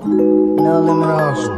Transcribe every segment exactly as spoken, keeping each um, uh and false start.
No limit also.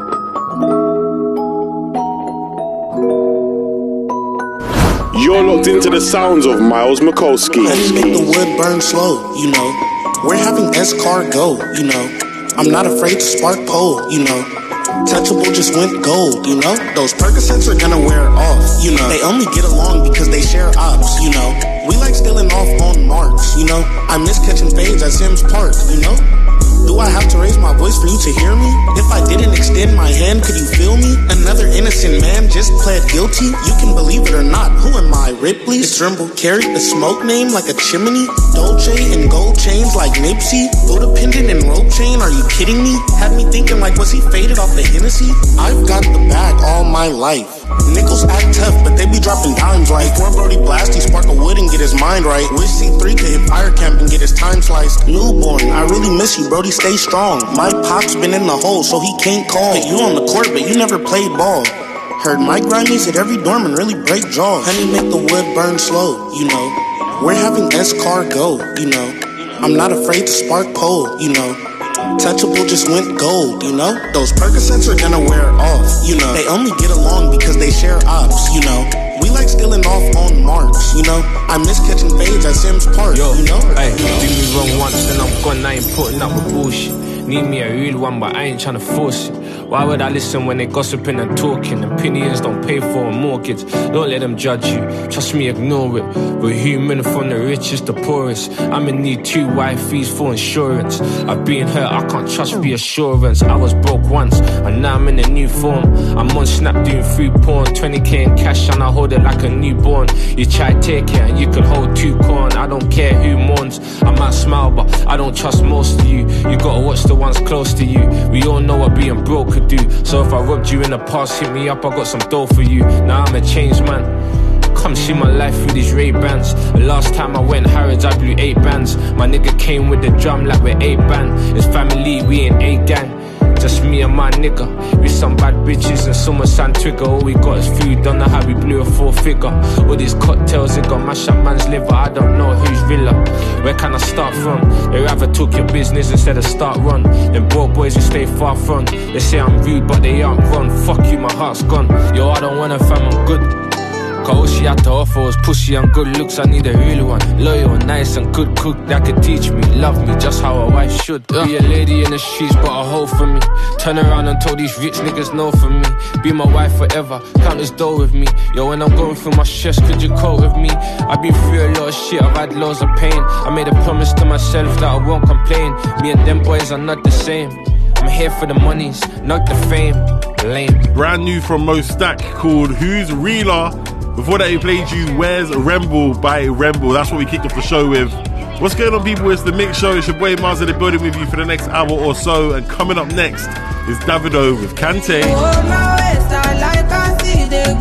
You're locked into the sounds of Miles Mikulski. Let's make the wood burn slow, you know. We're having S-Car go, you know. I'm not afraid to spark pole, you know. Touchable just went gold, you know. Those Percocets are gonna wear off, you know. They only get along because they share ops, you know. We like stealing off on marks, you know. I miss catching fades at Sims Park, you know. Do I have to raise my voice for you to hear me? If I didn't extend my hand, could you feel me? Another innocent man just pled guilty. You can believe it or not, who am I, Ripley? It's Trimble, carry the smoke name like a chimney. Dolce and gold chains like Nipsey. Buddha pendant and rope chain, are you kidding me? Had me thinking like, was he faded off the Hennessy? I've got the bag all my life. Nickels act tough, but they be dropping dimes right. Before Brody blast, he spark a wood and get his mind right. Wish C three could hit fire camp and get his time sliced. Newborn, I really miss you, Brody, stay strong. My pop's been in the hole, so he can't call. But you on the court, but you never played ball. Heard Mike Grimes hit every dorm and really break jaws. Honey, make the wood burn slow, you know. We're having S-Car go, you know. I'm not afraid to spark pole, you know. Touchable just went gold, you know. Those Percocets are gonna wear off, you know. They only get along because they share ops, you know. We like stealing off on marks, you know. I miss catching fades at Sims Park, Yo, you know. Hey, do me wrong once, then I'm gone. I ain't putting up with bullshit. Need me a real one, but I ain't tryna force it. Why would I listen when they gossiping and talking? Opinions don't pay for a mortgage. Don't let them judge you. Trust me, ignore it. We're human from the richest to poorest. I'm in need two wifeys for insurance. I've been hurt, I can't trust reassurance. I was broke once, and now I'm in a new form. I'm on Snap doing free porn. twenty K in cash and I hold it like a newborn. You try take it and you could hold two corn. I don't care who mourns. I might smile, but I don't trust most of you. You gotta watch the ones close to you. We all know what being broke could do. So if I robbed you in the past, hit me up, I got some dough for you. Now I'm a changed man. Come see my life through these Ray-Bans. The last time I went Harrods, I blew eight bands. My nigga came with the drum like we're eight band. It's family, we ain't eight gang. Just me and my nigga. We some bad bitches and some sand trigger. All we got is food, don't know how we blew a four figure. All these cocktails, it got mash up man's liver. I don't know who's realer. Where can I start from? They rather talk your business instead of start run. Them broke boys we stay far from. They say I'm rude but they aren't wrong. Fuck you, my heart's gone. Yo, I don't want a fam, I'm good. Cause all she had to offer was pussy and good looks. I need a real one, loyal, nice and good cook that could teach me, love me just how a wife should. uh. Be a lady in the streets but a hoe for me. Turn around and tell these rich niggas no for me. Be my wife forever, count this dough with me. Yo, when I'm going through my stress, could you cope with me? I've been through a lot of shit, I've had loads of pain. I made a promise to myself that I won't complain. Me and them boys are not the same. I'm here for the monies, not the fame. Lame. Brand new from Mo Stack called Who's Realer. Before that, he played you Where's Remble by Remble. That's what we kicked off the show with. What's going on, people? It's the Mix Show. It's your boy Mars in the building with you for the next hour or so. And coming up next is Davido with Kante. Oh, my waist, I like I see they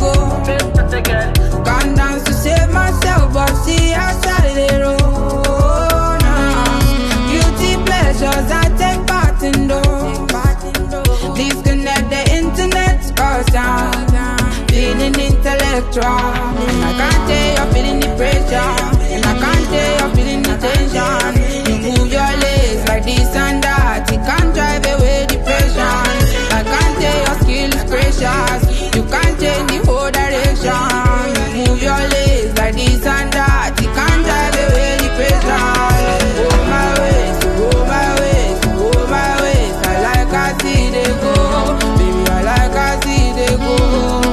go. Gone down to save myself, but see outside they roll. Nah. Guilty pleasures, I take part in those. Disconnect the internet, cause down. Feeling intellectual, and I can't tell you're feeling the pressure, and I can't tell you're feeling the tension. You move your legs like this and that, it can't drive away depression. I can't tell your skill is precious, you can't change the whole direction. You move your legs like this and that, it can't drive away depression. Oh my ways, oh my ways, oh my ways, I like I see they go, baby I like I see they go.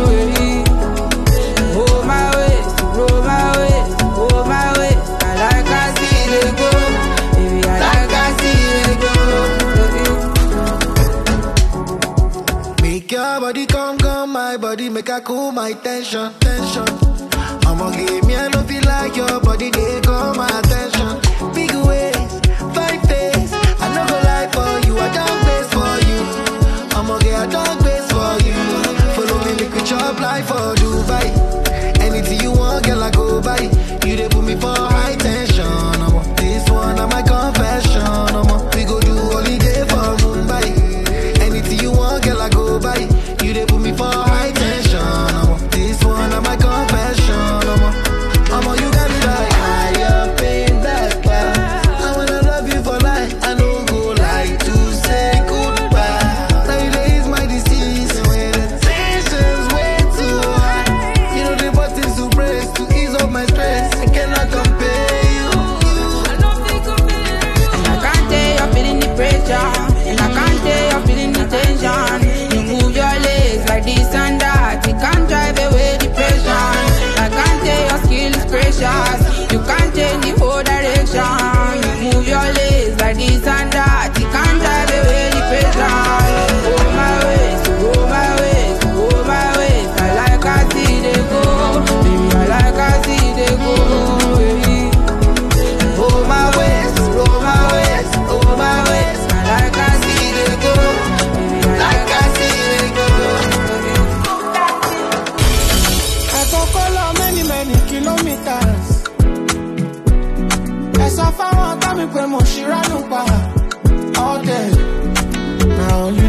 Your body come, come, my body make a cool my tension, tension. I'ma give me a love feel like your body, they call my attention. Big ways, five days, I no go lie for you, I don't base for you. I'ma get a dog base for you. Follow me, make we chop life for Dubai. Anything you want, girl, I go buy. You they put me for high tension. I'm this one, I'm my confession. I'm we go do holiday for Mumbai. Anything you want, girl, I go buy. You they put me for high tension. I'm this one, I'm my confession. I'm I'm you got me like I am paying that car. I wanna love you for life. I don't go like to say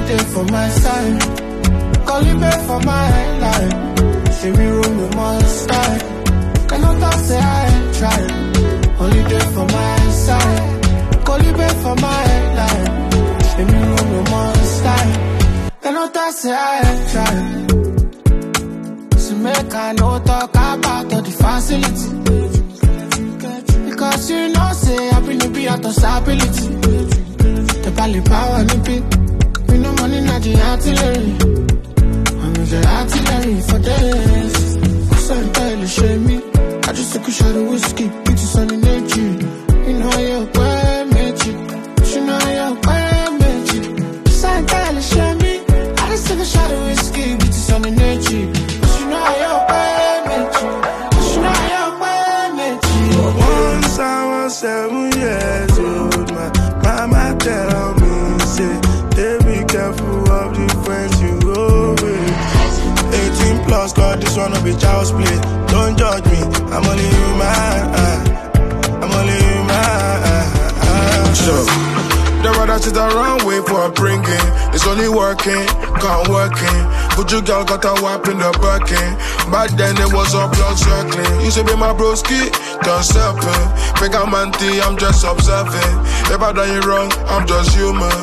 day for my side. Calling back for my headline. See me room with my style. Cannot talk, say I ain't trying. Only day for my side. Calling back for my headline. See me room with my style. Cannot talk, say I ain't trying. So make I no talk about all the facility. Because you know, say I bring the be out of stability. The valley power, nippy. We no money, not the artillery. I'm the artillery for this. So entirely shame me. I just took a shot of whiskey. Bitches on the nature. You know you're quite magic. You know you're quite magic. So entirely shame me. I just took a shot of whiskey. Bitches on the nature. You know you're quite magic. You know you're quite magic. Once I was seven years old, my mama tell me, say, hey, be careful of the friends you go with. eighteen plus, God, this one will be child's play. Don't judge me, I'm only human. I'm only human. Sure. The rather sit around, wait for a bringing. It's only working, can't working. But you girl got a whap in the Birkin. Back then it was all blood circling. Used to be my broski, done stepping. Make a man tea, I'm just observing. If I done you wrong, I'm just human.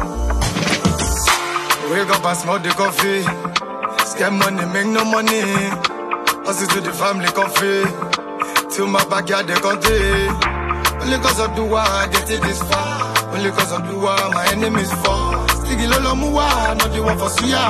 Wake up and smoke the coffee. Scam money, make no money. Hustle to the family coffee. Till my backyard they country. Only cause of the war I get it this far. Only cause of the war my enemies fall. Sticky lolo muwa, not the one for suya.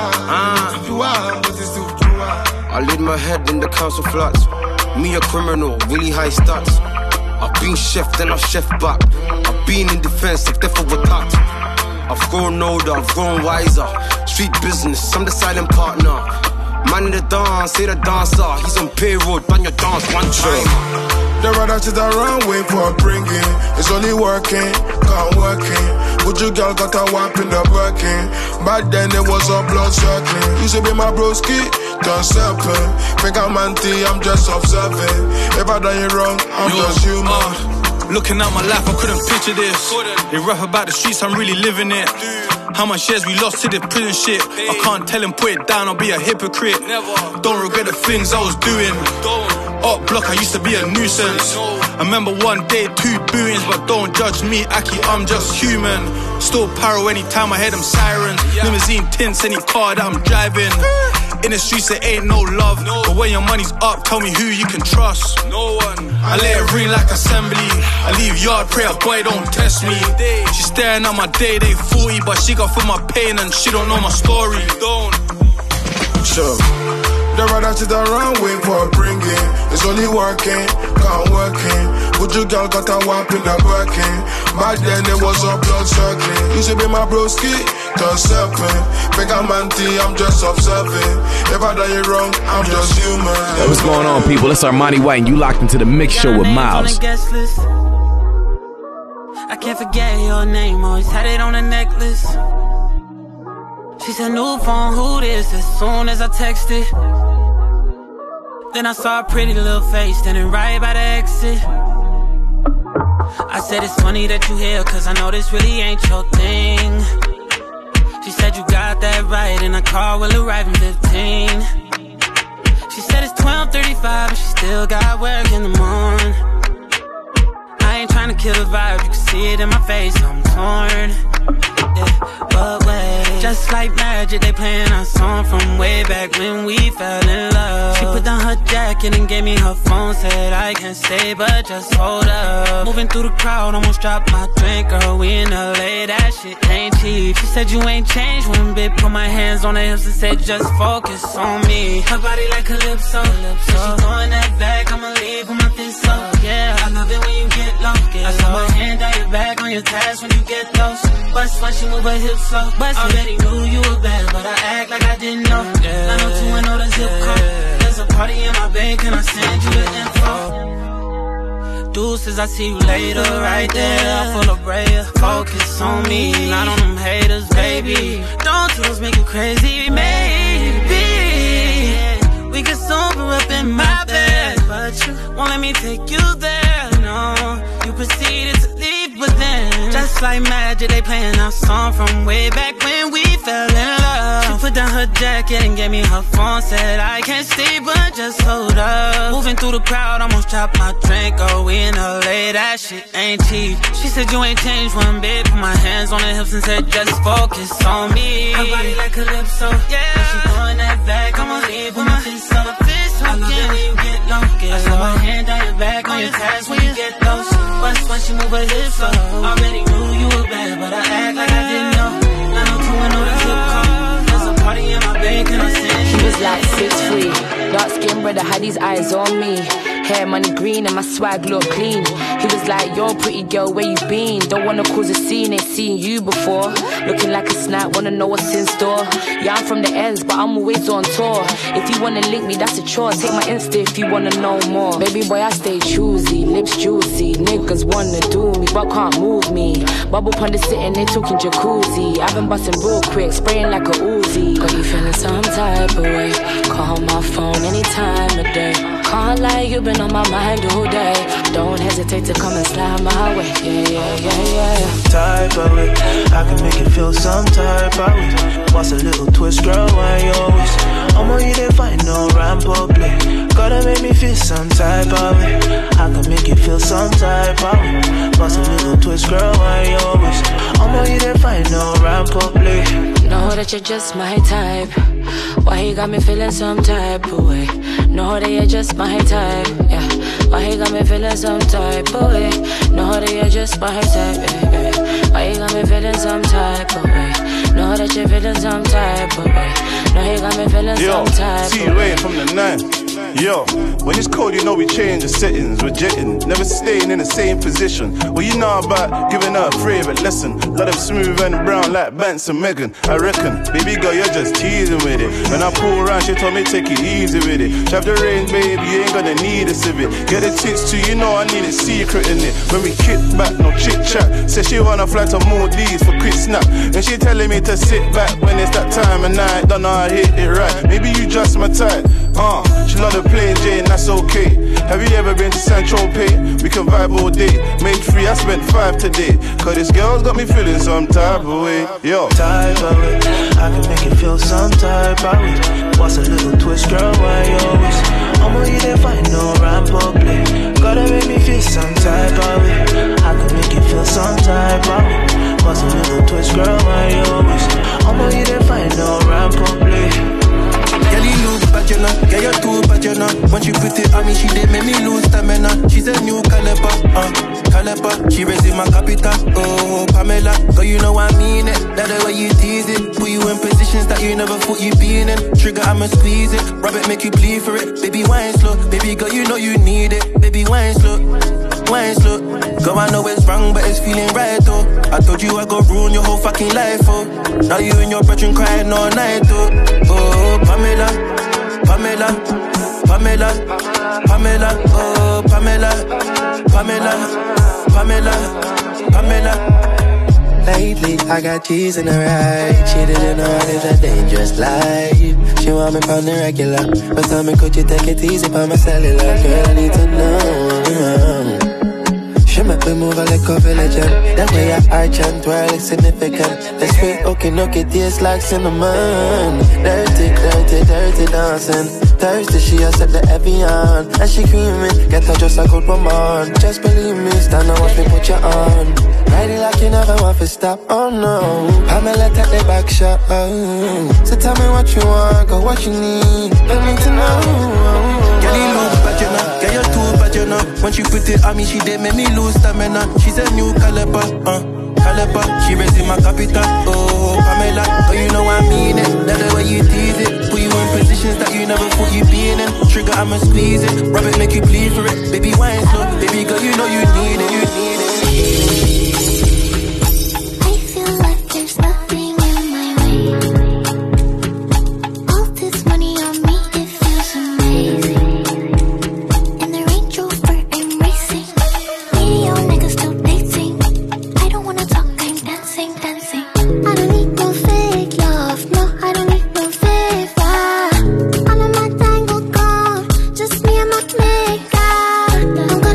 I laid my head in the council flats. Me a criminal, really high stats. I've been chef, then I've chef back. I've been in defense, if therefore were tapped. I've grown older, I've grown wiser. Street business, I'm the silent partner. Man in the dance, say the dancer. He's on payroll, done your dance one time. The rather sit around, wait for a bringing. It's only working, can't working. But you girl got a whap in the Birkin. Back then it was all blood circling. Used to be my broski, done stepping. Make a man tea, I'm just observing. If I done you wrong, I'm Yo, just human. Uh, looking at my life, I couldn't picture this. They rap about the streets, I'm really living it. How much shares we lost to the prison shit. I can't tell him put it down, I'll be a hypocrite. Don't regret the things I was doing. Up block, I used to be a nuisance. I remember one day, two booings, but don't judge me, Aki, I'm just human. Still paro anytime I hear them sirens. Limousine tints, any car that I'm driving. In the streets there ain't no love, but when your money's up, tell me who you can trust. No one. I let it ring like assembly. I leave yard prayer, boy, don't test me. She's staring at my day, they forty, but she got for my pain and she don't know my story. Don't. Sure. The rather sit around, wait for a bringing. It's only working, can't working. But you girl got a whap in the Birkin. Back then it was all blood circling. Used to be my broski, done stepping. Make a man tea, I'm just observing. If I done you wrong, I'm just human. Hey, what's going on, people? It's Armani White, and you locked into the Mix Show with Miles. I can't forget your name, always had it on a necklace. She said, new phone, who this? As soon as I texted. Then I saw a pretty little face standing right by the exit. I said, it's funny that you here, cause I know this really ain't your thing. She said, you got that right, and a car will arrive in fifteen. She said, it's twelve thirty-five, and she still got work in the morning. I ain't tryna kill the vibe, you can see it in my face, I'm torn. Yeah, but wait, just like magic, they playing our song from way back when we fell in love. She put down her jacket and gave me her phone, said I can't stay, but just hold up. Moving through the crowd, almost dropped my drink, girl, we in L A, that shit ain't cheap. She said you ain't changed one bit, put my hands on her hips and said just focus on me. Her body like Calypso, Calypso. She throwing that back, I'ma leave with my fist up. Yeah, I love it when you get low. Get I saw my hand down your back on your thighs when you get close. Bust when she move her hips slow. Bust already knew you were bad, but I act like I didn't know. Yeah, nine oh two and know the zip code. There's a party in my bed, can I send you the info? Deuces, I see you later, right there. Full of prayer, focus on me, not on them haters, baby. Don't do those make you crazy, maybe we can sober up in my bed, but you won't let me take you there. No, you proceeded to leave, but then just like magic, they playing our song from way back when we fell jacket and gave me her phone. Said I can't stay, but just hold up. Moving through the crowd, almost dropped my drink. Oh, we in L A, that shit ain't cheap. She said you ain't changed one bit. Put my hands on her hips and said just focus on me. Her body like Calypso, yeah. When she throwing that back, I'ma leave with my fist up. I love it when you get low. I saw my hand on your back, on your thighs when you get low. Bust when she move her hips up. Already knew you were bad, but I act like I didn't know. nine oh two, I know the zip code. There's a party in my bed, can I send you? He was like six three, dark skin brother, had his eyes on me. Hair money green and my swag look clean. He was like, yo pretty girl, where you been? Don't wanna cause a scene, ain't seen you before. Looking like a snack, wanna know what's in store. Yeah, I'm from the ends, but I'm always on tour. If you wanna link me, that's a chore. Take my Insta if you wanna know more. Baby boy, I stay choosy, lips juicy. Niggas wanna do me, but can't move me. Bubble pond is sitting, they talking jacuzzi. I've been busting real quick, spraying like a Uzi. Got you feeling some type of way. Call my phone any time of day. Can't lie, you been on my mind all day. Don't hesitate to come and slide my way. Yeah, yeah, yeah, yeah. Type of way, I can make it feel some type of way. What's a little twist, girl, why you always? I'm on you, they find no ramp or play. Gotta make me feel some type of way. I can make it feel some type of way. What's a little twist, girl, why you always? I'm on you, they find no ramp or play. Know that you're just my type. Why you got me feeling some type of way? Know that you're just my type, yeah. Why you got me feeling some type of way? Know that you're just my type, yeah, yeah. Why you got me feeling some type of way? Know that you're feeling some type of way. Know you got me feeling Yo, some type see of way. T-Ray from the nine. Yo, when it's cold, you know we change the settings. We're jetting, never staying in the same position. What you know about giving her a favorite lesson? Let them smooth and brown like Bance and Megan. I reckon, baby girl, you're just teasing with it. When I pull around, she told me take it easy with it. Trap the range, baby, you ain't gonna need a civic. Get the tits too, you know I need a secret in it. When we kick back, no chit chat. Said she wanna fly to Maldives for quick snap. And she telling me to sit back when it's that time of night. Don't know I hit it right. Maybe you just my type. Uh, she love the plain Jane, that's okay. Have you ever been to Saint-Tropez? We can vibe all day. Made free, I spent five today. Cause this girl's got me feeling some type of way. Yo, type of way, I can make it feel some type of way. What's a little twist, girl, why you always? I'm on you, they find no ramp or play. Gotta make me feel some type of way. I can make it feel some type of way. What's a little twist, girl, why you always? I'm on you, they find no ramp or play. Girl, you look bad, you know. Girl, you're too bad, you know. When she put it on me, she did make me lose stamina. She's a new caliber, uh, caliber. She raising my capital, oh, Pamela. Girl, you know I mean it. That the way you tease it. Put you in positions that you never thought you'd be in. Trigger, I'ma squeeze it. Rub it, make you plead for it. Baby, wine slow. Baby, girl, you know you need it. Baby, wine slow. Wine slow. Girl, I know it's wrong, but it's feeling right, oh. I told you I go ruin your whole fucking life, oh. Now you and your brethren crying all night, oh. Oh, Pamela, Pamela, Pamela, Pamela, oh, Pamela, Pamela, Pamela, Pamela. Lately, I got cheese in the right. She didn't know I live a dangerous life. She want me on the regular, but tell me could you take it easy on my cellular? Girl, I need to know. She make me move like a villager. That way I arch and twirl is significant. The sweet okey-dokey tastes like cinnamon. Dirty, dirty, dirty dancing. Thirsty, she has set the heavy on. And she creaming, get her just a good woman. Just believe me, stand and watch me put you on. Ride it like you never want to stop, oh no. Pamela take the back shot, oh. So tell me what you want, go what you need. Let me to know. Girl, you look bad, you know. Girl, you're too bad, you know. When she put it on me, she did make me lose stamina. She's a new caliber, uh, caliber. She raising my capital, oh, Pamela. Oh, you know I mean it. That the way you tease it. Put you in positions that you never thought you'd be in. Trigger, I'ma squeeze it. Rub it, make you plead for it. Baby, wine slow. Baby girl, you know you need it, you need it. Don't go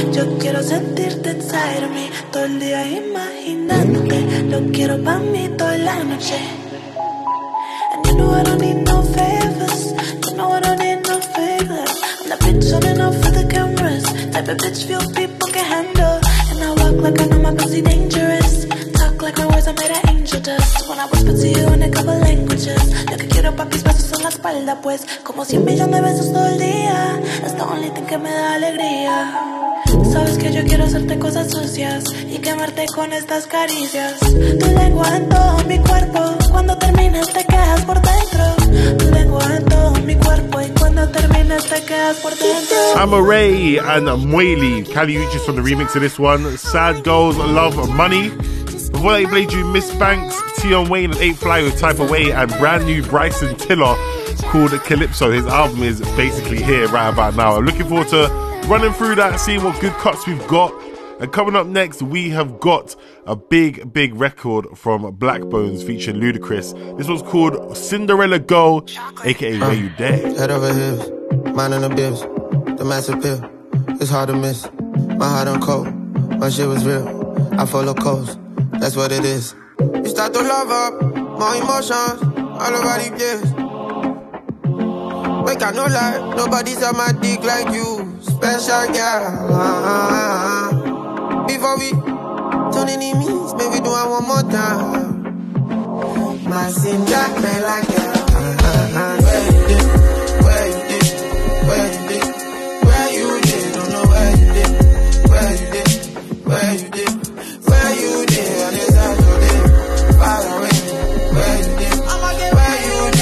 Yo quiero sentirte inside of me, todo el día imaginándote. Lo quiero pa' mí toda la noche. And you know I don't need no favors, you know I don't need no favors. I'm the bitch on and off for the cameras, type of bitch few people can handle. And I walk like I know my pussy dangerous, talk like my words are made of angel dust. When I whisper to you in a couple languages, lo que quiero pa' mis besos en la espalda, pues como cien millones de besos todo el día. It's the only thing que me da alegría. Sabes que yo quiero hacerte cosas sucias y quemarte con estas caricias. Tu lengua en todo mi cuerpo, cuando termines te quedas por dentro. Tu lengua en todo mi cuerpo y cuando termines te quedas por dentro. Amaray and Mueli, Kali Uchis from the remix of this one. Sad Girls Love Money. Before they played you Miss Banks, Tion Wayne and eight Fly with Type of Way, and brand new Bryson Tiller called Calypso. His album is basically here right about now. I'm looking forward to running through that, seeing what good cuts we've got. And coming up next, we have got a big, big record from Black Bones featuring Ludacris. This one's called Cinderella Girl, aka Where You Dare. Head over heels, mind on the bills, the massive pill. It's hard to miss. My heart on cold, my shit was real. I follow codes, that's what it is. You start to love up, more emotions, all over the place. Make I no lie, nobody's on my dick like you. Special girl. Before we turn enemies, maybe do it one more time. My Cinderella girl. Where you did? Where you did? Where you did? Where you did? Don't know where you did. Where you did? Where you did? Where you did? On this side of it, far away. Where you did? Where you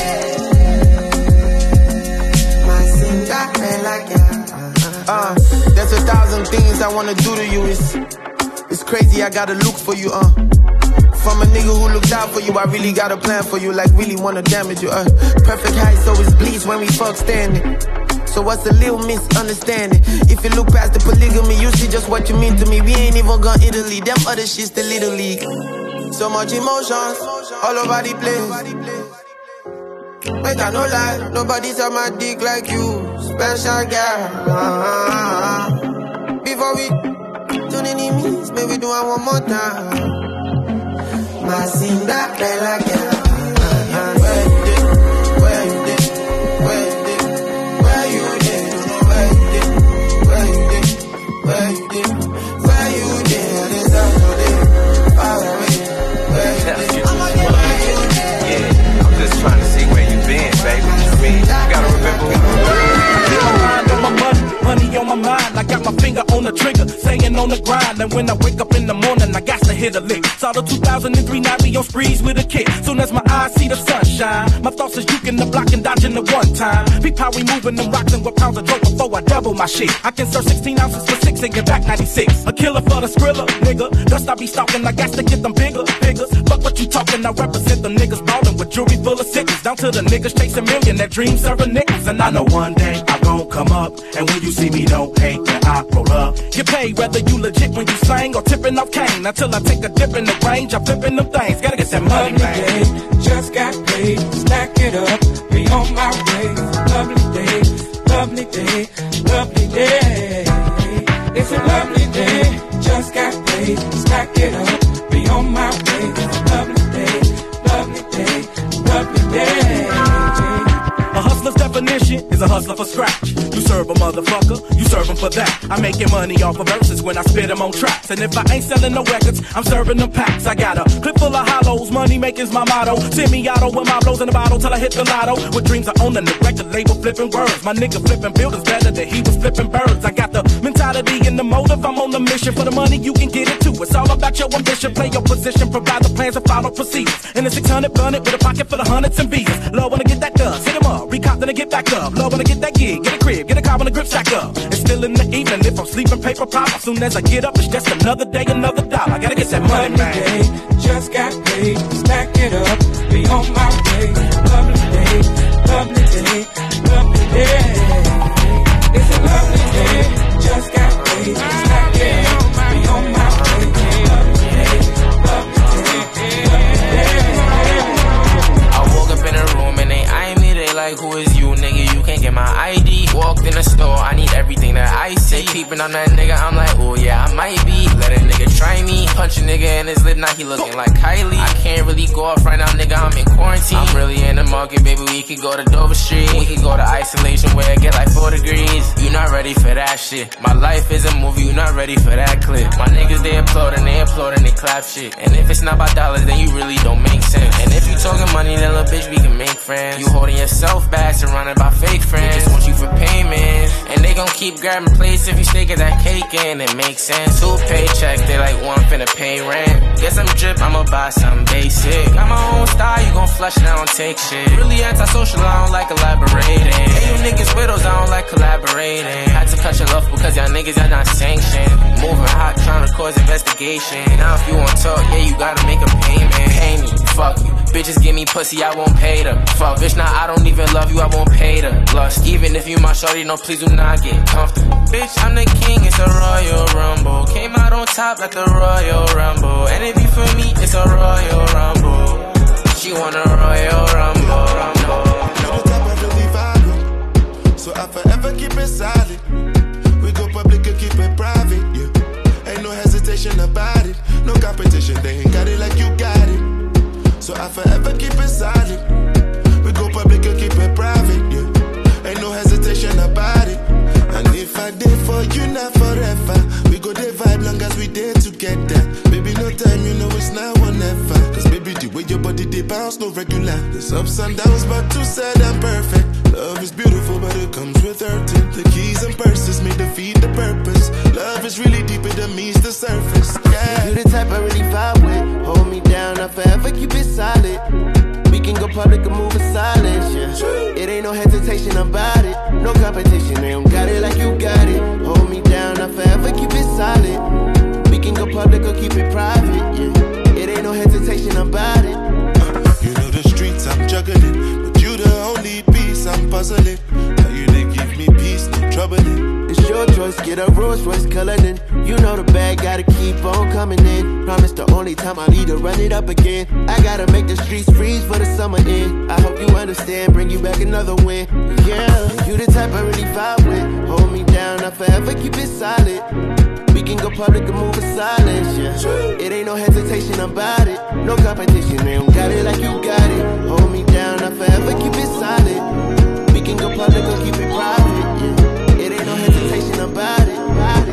did? My Cinderella girl. Uh, there's a thousand things I wanna do to you. It's, it's crazy, I gotta look for you, uh. From a nigga who looked out for you, I really got a plan for you, like really wanna damage you, uh. Perfect height, so it's bleach when we fuck standing. So what's a little misunderstanding? If you look past the polygamy, you see just what you mean to me. We ain't even gone Italy, them other shit's the little league. So much emotions, all over the place. Make I no lie, nobody's on my dick like you. Special girl. Before we turn enemies, maybe do it one more time. My Cinderella girl. Where you did? Where you did? Where you did? Where you did? Don't know where you did. Where you did? Where you did? Where you did? This after far away. Where you did? Yeah, I'm just trying to see where you been, baby. I mean, you gotta remember. On my money, money on my mind. I got my finger on the trigger, staying on the grind. And when I wake up in the morning, I got to hit a lick. Saw the two thousand three Navi on sprees with a kick. Soon as my eyes see the sunshine, my thoughts is juking the block and dodging the one time. Peep how we moving them rocks and what pounds of dope before I double my shit. I can serve sixteen ounces for six and get back ninety-six. A killer for the skrilla, nigga. Dust I be stalking, I got to get them bigger figures. Fuck what you talking, I represent them niggas ballin' with jewelry full of sickles. Down to the niggas chasing million, that dream serving nickels. And I know one day I gon' come up, and when you see me, don't hate that I roll up. Get paid whether you legit when you slang or tipping off cane. Until I take a dip in the range, I'm flipping them things. Gotta get that money, man. Just got paid, stack it up, be on my way. Lovely day, lovely day, lovely day. It's a lovely day. Just got paid, stack it up, be on my way. Lovely day, lovely day, lovely day. A hustler's definition is a hustler for scratch. You serve a motherfucker, you serve him for that. I'm making money off of verses when I spit them on tracks. And if I ain't selling no records, I'm serving them packs. I got a clip full of hollows, money making's my motto. Semi-auto with my blows in the bottle till I hit the lotto. With dreams I own a record label flipping words. My nigga flipping buildings better than he was flipping birds. I got the mentality and the motive, I'm on the mission. For the money you can get it too. It's all about your ambition, play your position, provide the plans and follow procedures. And the six hundred bun it with a pocket full of hundreds and visas. Love when I get that done, hit him up, recop then I get back up. Love when I get that gig, get a crib, get a car when the grip stack up. It's still in the evening, if I'm sleeping paper pop. As soon as I get up, it's just another day, another dollar. I gotta get that money, man. Day, just got paid, stack it up, be on my way. Lovely day, lovely day, lovely day. It's a lovely day, just got paid, stack it up, be on my way. Lovely day, lovely day, lovely day. I woke up in a room and they eye me, they like, who is you, nigga? You can't get my I D. Walked in the store, I need everything that I see. They peeping on that nigga, I I'm like, oh yeah, I might be. Let a nigga try me. Punch a nigga in his lip, now he looking like Kylie. I can't really go off right now, nigga, I'm in quarantine. I'm really in the market, baby, we could go to Dover Street. We could go to isolation where it get like four degrees. You not ready for that shit. My life is a movie, you not ready for that clip. My niggas, they applaud and they applaud and they clap shit. And if it's not about dollars, then you really don't make sense. And if you talking money, then little bitch, we can make friends. You holding yourself back, surrounded by fake friends. They just want you for payment. And they gon' keep grabbing plates if you stay get that cake in. It makes sense. Two paychecks, they like, well, I'm finna pay rent. Guess I'm drip, I'ma buy something basic. Got my own style, you gon' flush, and I don't take shit. Really antisocial, I don't like elaborating. Hey, you niggas widows, I don't like collaborating. Had to cut your love because y'all niggas, y'all not sanctioned. Moving hot, trying to cause investigation. Now if you want talk, yeah, you gotta make a payment. Pay me, fuck you. Bitches give me pussy, I won't pay them. Fuck, bitch, now I don't even love you, I won't pay them. Lust, even if you my shorty, no, please do not get comfortable. Bitch, I'm the king, it's a Royal Rumble. Came out on top like the Royal Rumble. And if you for me, it's a Royal Rumble. She want a Royal Rumble, Rumble. You're the type I really value, so I forever keep it solid. We go public and keep it private, yeah. Ain't no hesitation about it. No competition, they ain't got it like you got it. So I forever keep it solid. We go public and keep it private, yeah. Ain't no hesitation about it. And if I did for you, not forever. We go there vibe long as we there together. Baby, no time, you know it's now or never. Cause baby, the way your body they bounce, no regular. There's ups and downs, but two sad and perfect. Love is beautiful, but it comes with hurting. The keys and purses may defeat the purpose. Love is really deeper than meets the surface, yeah. You the type I really vibe with. Hold me down, I forever keep it solid. We can go public and move in silence, yeah. It ain't no hesitation about it. No competition, they don't got it like you got it. Hold me down, I forever keep it solid. We can go public or keep it private, yeah. It ain't no hesitation about it. uh, You know the streets I'm juggling, but you the only piece I'm puzzling. Now you they give me peace, no troubling. It's your choice, get a Rolls Royce colored in. You know the bag, gotta keep on coming in. Promise the only time I need to run it up again. I gotta make the streets freeze for the summer in. I hope you understand, bring you back another win. Yeah, you the type I really vibe with. Hold me down, I forever keep it solid. We can go public and move in silence, yeah. It ain't no hesitation about it. No competition, they don't got it like you got it. Hold me down, I forever keep it solid. We can go public or keep it private, yeah. It ain't no hesitation about it. About it.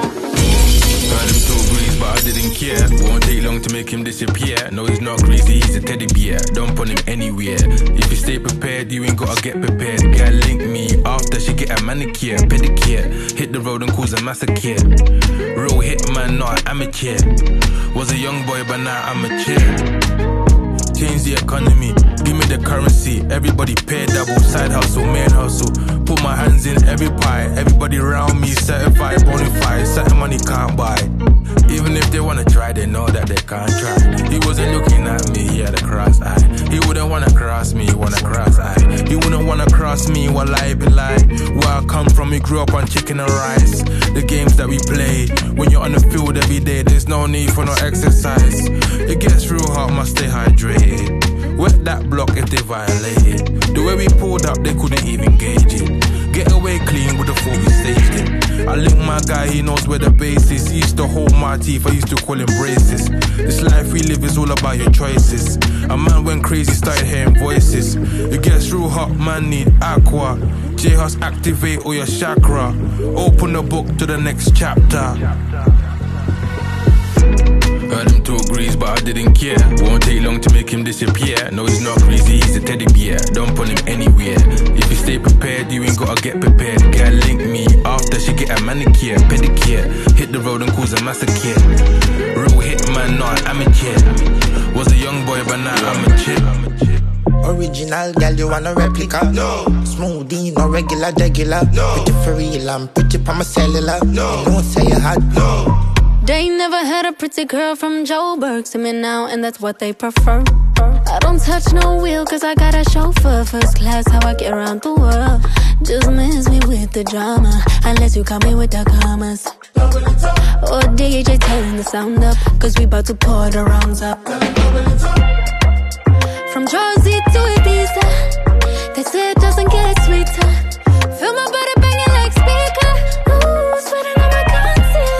Heard him talk grease, but I didn't care. Won't take long to make him disappear. No, he's not crazy, he's a teddy bear. Don't put him anywhere. If you stay prepared, you ain't gotta get prepared. Girl link me after she get a manicure, pedicure. Hit the road and cause a massacre. Real hitman, not an amateur. Was a young boy, but now I'm mature. Change the economy, give me the currency. Everybody pay double, side hustle, main hustle. Put my hands in every pie. Everybody around me certified, bonafide. Certain money can't buy. Even if they wanna try, they know that they can't try. He wasn't looking at me, he had a cross eye. He wouldn't wanna cross me, he wanna cross eye. He wouldn't wanna cross me while I be like. Where I come from, we grew up on chicken and rice. The games that we play, when you're on the field every day, there's no need for no exercise. It gets real hot, must stay hydrated. Wet that block if they violated. The way we pulled up, they couldn't even gauge it. Get away clean with the full we staged it. I link my guy, he knows where the base is. He used to hold my teeth, I used to call him braces. This life we live is all about your choices. A man went crazy, started hearing voices. It gets real hot, man need aqua. J-Hus activate all your chakra. Open the book to the next chapter. Heard him talk grease, but I didn't care. Won't take long to make him disappear. No, he's not crazy, he's a teddy bear. Don't put him anywhere. If you stay prepared, you ain't gotta get prepared. Girl link me after she get a manicure, pedicure. Hit the road and cause a massacre. Real hitman, not an amateur. Was a young boy, but now I'm a chick. Original girl, you want a replica? No. Smoothie, no regular, regular. No. Pretty for real, I'm pretty pa my cellular. No. You know say you hot. No. They never had a pretty girl from Joburg to me now, and that's what they prefer. I don't touch no wheel cause I got a chauffeur. First class, how I get around the world. Just miss me with the drama, unless you come in with the commas. Or D J turn the sound up, cause we bout to pour the rounds up. From Jersey to Ibiza, they say it doesn't get sweeter. Feel my body banging like speaker. Ooh, sweating on my concealer.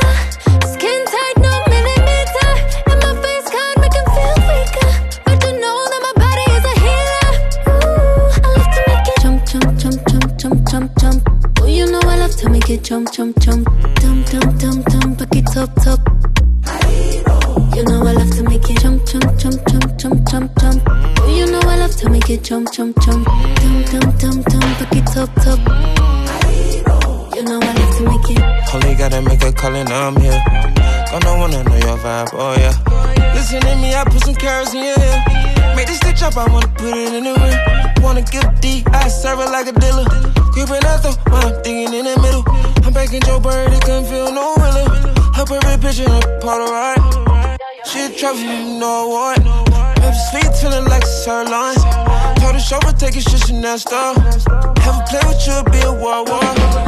jump, jump. Dum, dum, dum, dum, back it up, top. You know I love to make it jump, jump, jump, jump, jump, jump, jump. Oh, you know I love to make it jump, jump, jump. Dum, dum, dum, dum, back it up, top. You know I love to make it. Only gotta make a call and I'm here. Gonna wanna know your vibe, oh yeah. Listen to me, I put some carrots in your ear. Make this stitch up, I wanna put it in the ring. Wanna get D, I serve it like a dealer. Creeping out though, while I'm thinking in the middle. I'm back in Joe Bird, it couldn't feel no realer. Help every picture in Polaroid. She a trophy, you know what? Baby sweet till it like a sirloin. Told the chauffeur take his shit Chanel style. Have a play with you, be a war war.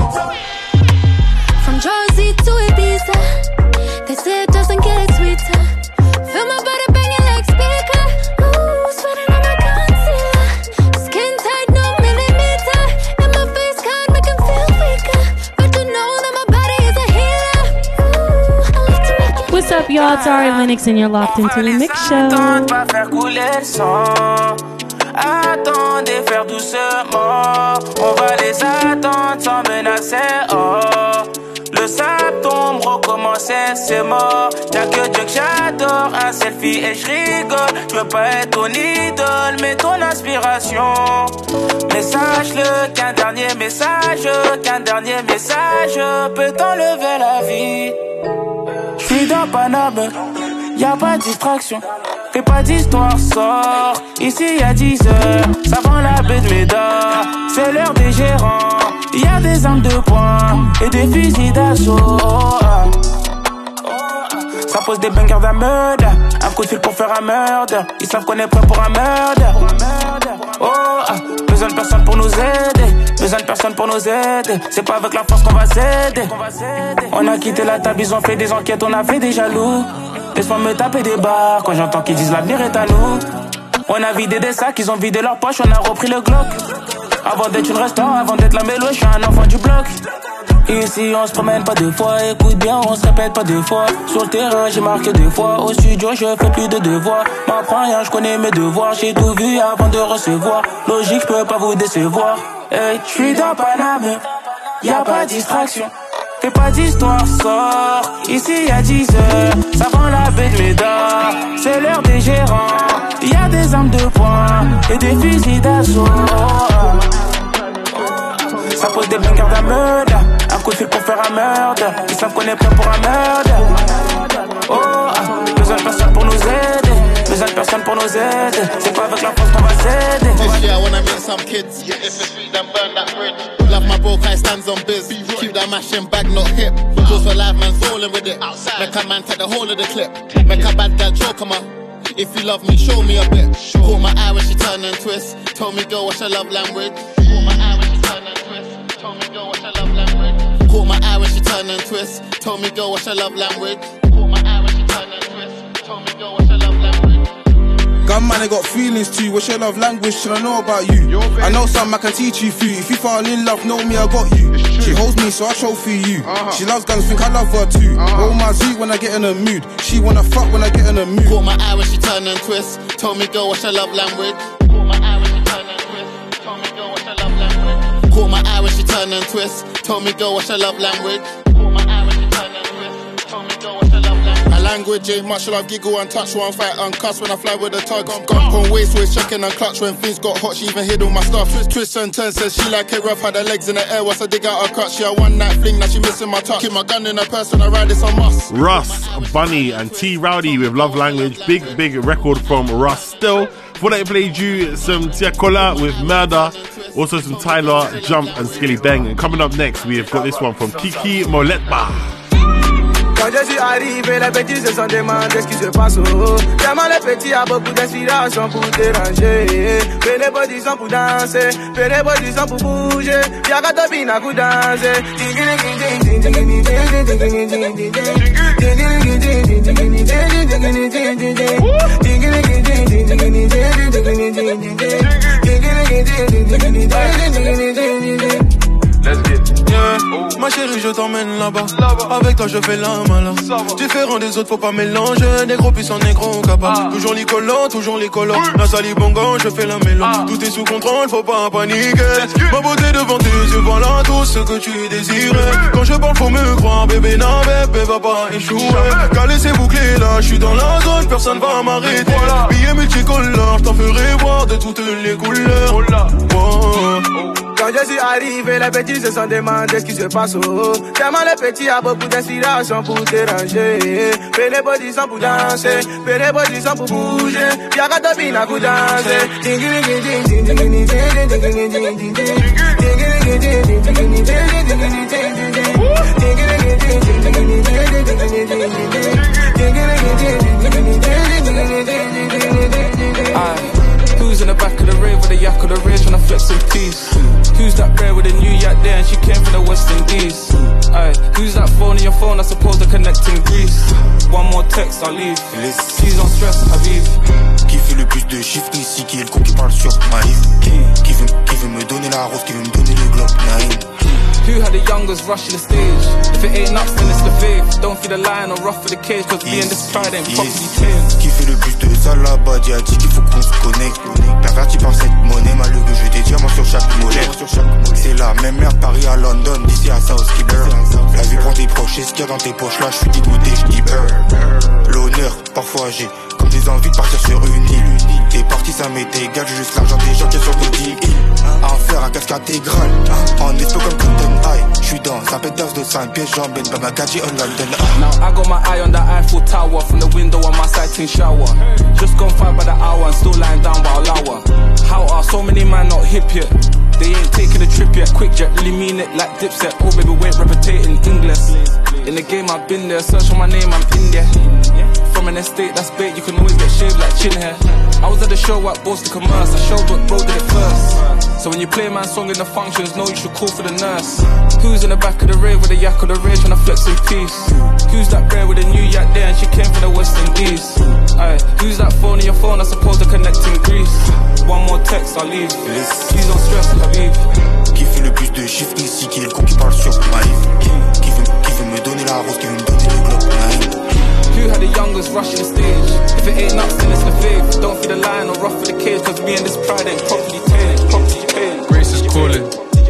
From Jersey to Ibiza, they say it doesn't get sweeter. Feel my body banging like speaker. Ooh, sweating on my concealer. Skin tight, no millimeter. And my face can't make him feel weaker. But you know that my body is a healer. Ooh, I love to make it. What's up, y'all? It's Ari Lennox, and you're locked into the Mix Show. Attendez, faire doucement. On va les attendre sans menacer. Oh, le sable tombe, recommencer, c'est mort. Y'a que Dieu que j'adore, un selfie et je rigole. Je veux pas être ton idole, mais ton inspiration. Mais sache-le qu'un dernier message, qu'un dernier message peut t'enlever la vie. J'suis dans Paname, y'a pas de distraction. Fais pas d'histoire, sort. Ici y'a dix heures, ça vend la baie de Médard. C'est l'heure des gérants. Y'a des armes de poing et des fusils d'assaut. Oh, ah. Ça pose des bangers d'un meurtre. Un coup de fil pour faire un meurtre. Ils savent qu'on est prêt pour un meurtre. Oh, ah. Besoin de personne pour nous aider. Besoin de personne pour nous aider. C'est pas avec la force qu'on va s'aider. On a quitté la table, ils ont fait des enquêtes, on a fait des jaloux. Laisse-moi me taper des barres quand j'entends qu'ils disent l'avenir est à nous. On a vidé des sacs, ils ont vidé leurs poches, on a repris le Glock. Avant d'être une restaurant, avant d'être la mélo, je suis un enfant du bloc. Ici on se promène pas deux fois, écoute bien, on se répète pas deux fois. Sur le terrain j'ai marqué deux fois, au studio je fais plus de devoirs. M'apprends rien, je connais mes devoirs, j'ai tout vu avant de recevoir. Logique, je peux pas vous décevoir. Hey, je suis dans Paname, y'a pas de distraction. Fais pas d'histoire, sort. Ici y'a dix heures, ça vend la baie de Médard. C'est l'heure des gérants. Y'a des armes de poing et des fusils d'assaut. Ça pose des bangers d'un meurtre. Un coup de fil pour faire un meurtre. Ils savent qu'on est prêt pour un meurtre. Oh, ah. Besoin de personne pour nous aider. Besoin de personne pour nous aider. C'est pas avec la force qu'on va s'aider. This year I wanna meet some kids. If it's sweet, then burn that bridge. Love my broke eye stands on biz. Keep that mashing bag, not hip. Close for live, man's rolling with it. Make a man take the whole of the clip. Make a bad girl choke him up. If you love me, show me a bit. Caught my eye when she turn and twist. Told me, girl, what's your love language? Caught my eye when she turn and twist. Told me, girl, what's your love language? Caught my eye when she turn and twist. Told me, girl, what's your love language? Caught my eye when she turn and twist. Told me, girl, what's your love language? Gunman, I got feelings too. What's your love language? Should I know about you? I know something I can teach you through. If you fall in love, know me, I got you. She holds me, so I trophy you. Uh-huh. She loves guns, think I love her too. Uh-huh. Roll my zoo when I get in a mood. She wanna fuck when I get in a mood. Caught my eye when she turn and twist. Told me, girl, what's your love language? Caught my eye when she turn and twist. Told me, girl, what's your love language? Caught my eye when she turn and twist. Told me, girl, what's your love language? Caught my eye when she turn and twist. Told me, girl, what's your love language? My language ain't much, love giggle and touch one fight and cuss when I fly with the tugs. Gump on waist, waist checking and clutch when things got hot. She even hid all my stuff. Twist, twist and turn, says she like it rough. Had her legs in the air, once I dig out her crutch. She a one night fling, now she missing my touch. Keep my gun in her purse and I ride this on must. Russ, Bunny and T Rowdy with Love Language. Big, big record from Russ still. Before that, I played you some Tia Kola with Murder. Also some Tyler, Jump and Skilly Bang. And coming up next, we have got this one from Kiki Moletba. Quand je suis arrivé, les petits se sont demandés ce qui se passe. Oh. Tellement les petits a beaucoup d'inspiration pour déranger. Fais les positions pour danser, fais les positions pour bouger. Y'a qu'à te bina pour danser. Let's get yeah. Ma chérie, je t'emmène là-bas. Avec toi je fais la malin. Différent des autres, faut pas mélanger. Négro puissant, négro capable. Toujours les collants, toujours les collants. La sali bongo, je fais la mélange. Tout est sous contrôle, faut pas paniquer. Ma beauté devant tes yeux, voilà tout ce que tu désirais. Quand je parle, faut me croire, bébé, non, bébé, va pas échouer. Calé, c'est bouclé là, je suis dans la zone, personne va m'arrêter. Billets multicolores, t'en ferai voir de toutes les couleurs. Wow. Quand je suis arrivé, les petits se sont demandé ce qui se passe. Oh. Tellement les petits a beaucoup d'inspiration pour déranger. Fais les body sans pour danser, fais les body sans pour bouger. Y'a qu'à te bina pour danser. Who's in the back of the rave with the yak of the rage when I flex in peace? Who's that rare with a new yak there and she came from the West Indies? Aye, who's that phone in your phone? I suppose they're connecting Greece. One more text, I'll leave. She's on stress, Habib. Qui fait le plus de chiffres ici? Qui est le con qui parle sur Maïf? Qui, qui, veut, qui veut me donner la rose? Qui veut me donner le globe? Naïm. Who had the youngest rushing the stage? If it ain't nuts, then it's the faith. Don't feed the lion or rough for the cage, cause me and this pride ain't properly tamed. Qui fait le plus de ça là-bas? Dia dit qu'il faut qu'on se connecte. Perverti par cette monnaie, malheureux, je des diamants sur chaque mollet. C'est la même merde, Paris à London, d'ici à South Skipper. La vie prend tes proches, et ce qu'il y a dans tes poches, là, je suis dégoûté, je dis l'honneur, parfois j'ai comme des envies de partir sur une île. T'es parti, ça m'est égal, j'ai juste l'argent des gens qui sont sur des îles. À faire un casque intégral, en espo comme Clinton High. J'suis dans un pétasse de cinq pièces, j'emmène pas ma gadget en London. Now I got my eye on the Eiffel Tower, from the window on my sighting shower. Just gone five by the hour and still lying down while lower. How are so many man not hip yet? They ain't taking a trip yet. Quick jet, really mean it like Dipset. Oh baby, wait, repetiting English. In the game I've been there, search for my name, I'm in there. From an estate that's bait, you can always get shaved like chin hair. I was at the show at Boston Commerce, I showed what bro did it first. So when you play my song in the functions, know you should call for the nurse. Who's in the back of the rave with a yak of the rage when I flex in peace? Who's that rare with a new yak there and she came from the West Indies? Aye, who's that phone in your phone? I suppose they're connecting Greece. One more text, I'll leave. She's on stress, Habib. Qui fait le plus de chiffres ici? Qui est le con qui parle sur Maïf? Qui, qui, veut, qui veut me donner la rose? Qui veut me donner le globe? Naïm. Who had the youngest rushing the stage? If it ain't nuts, then it's the faith. Don't feed the lion or rough for the cage, cause me and this pride ain't properly tamed. Properly paid. Grace is calling.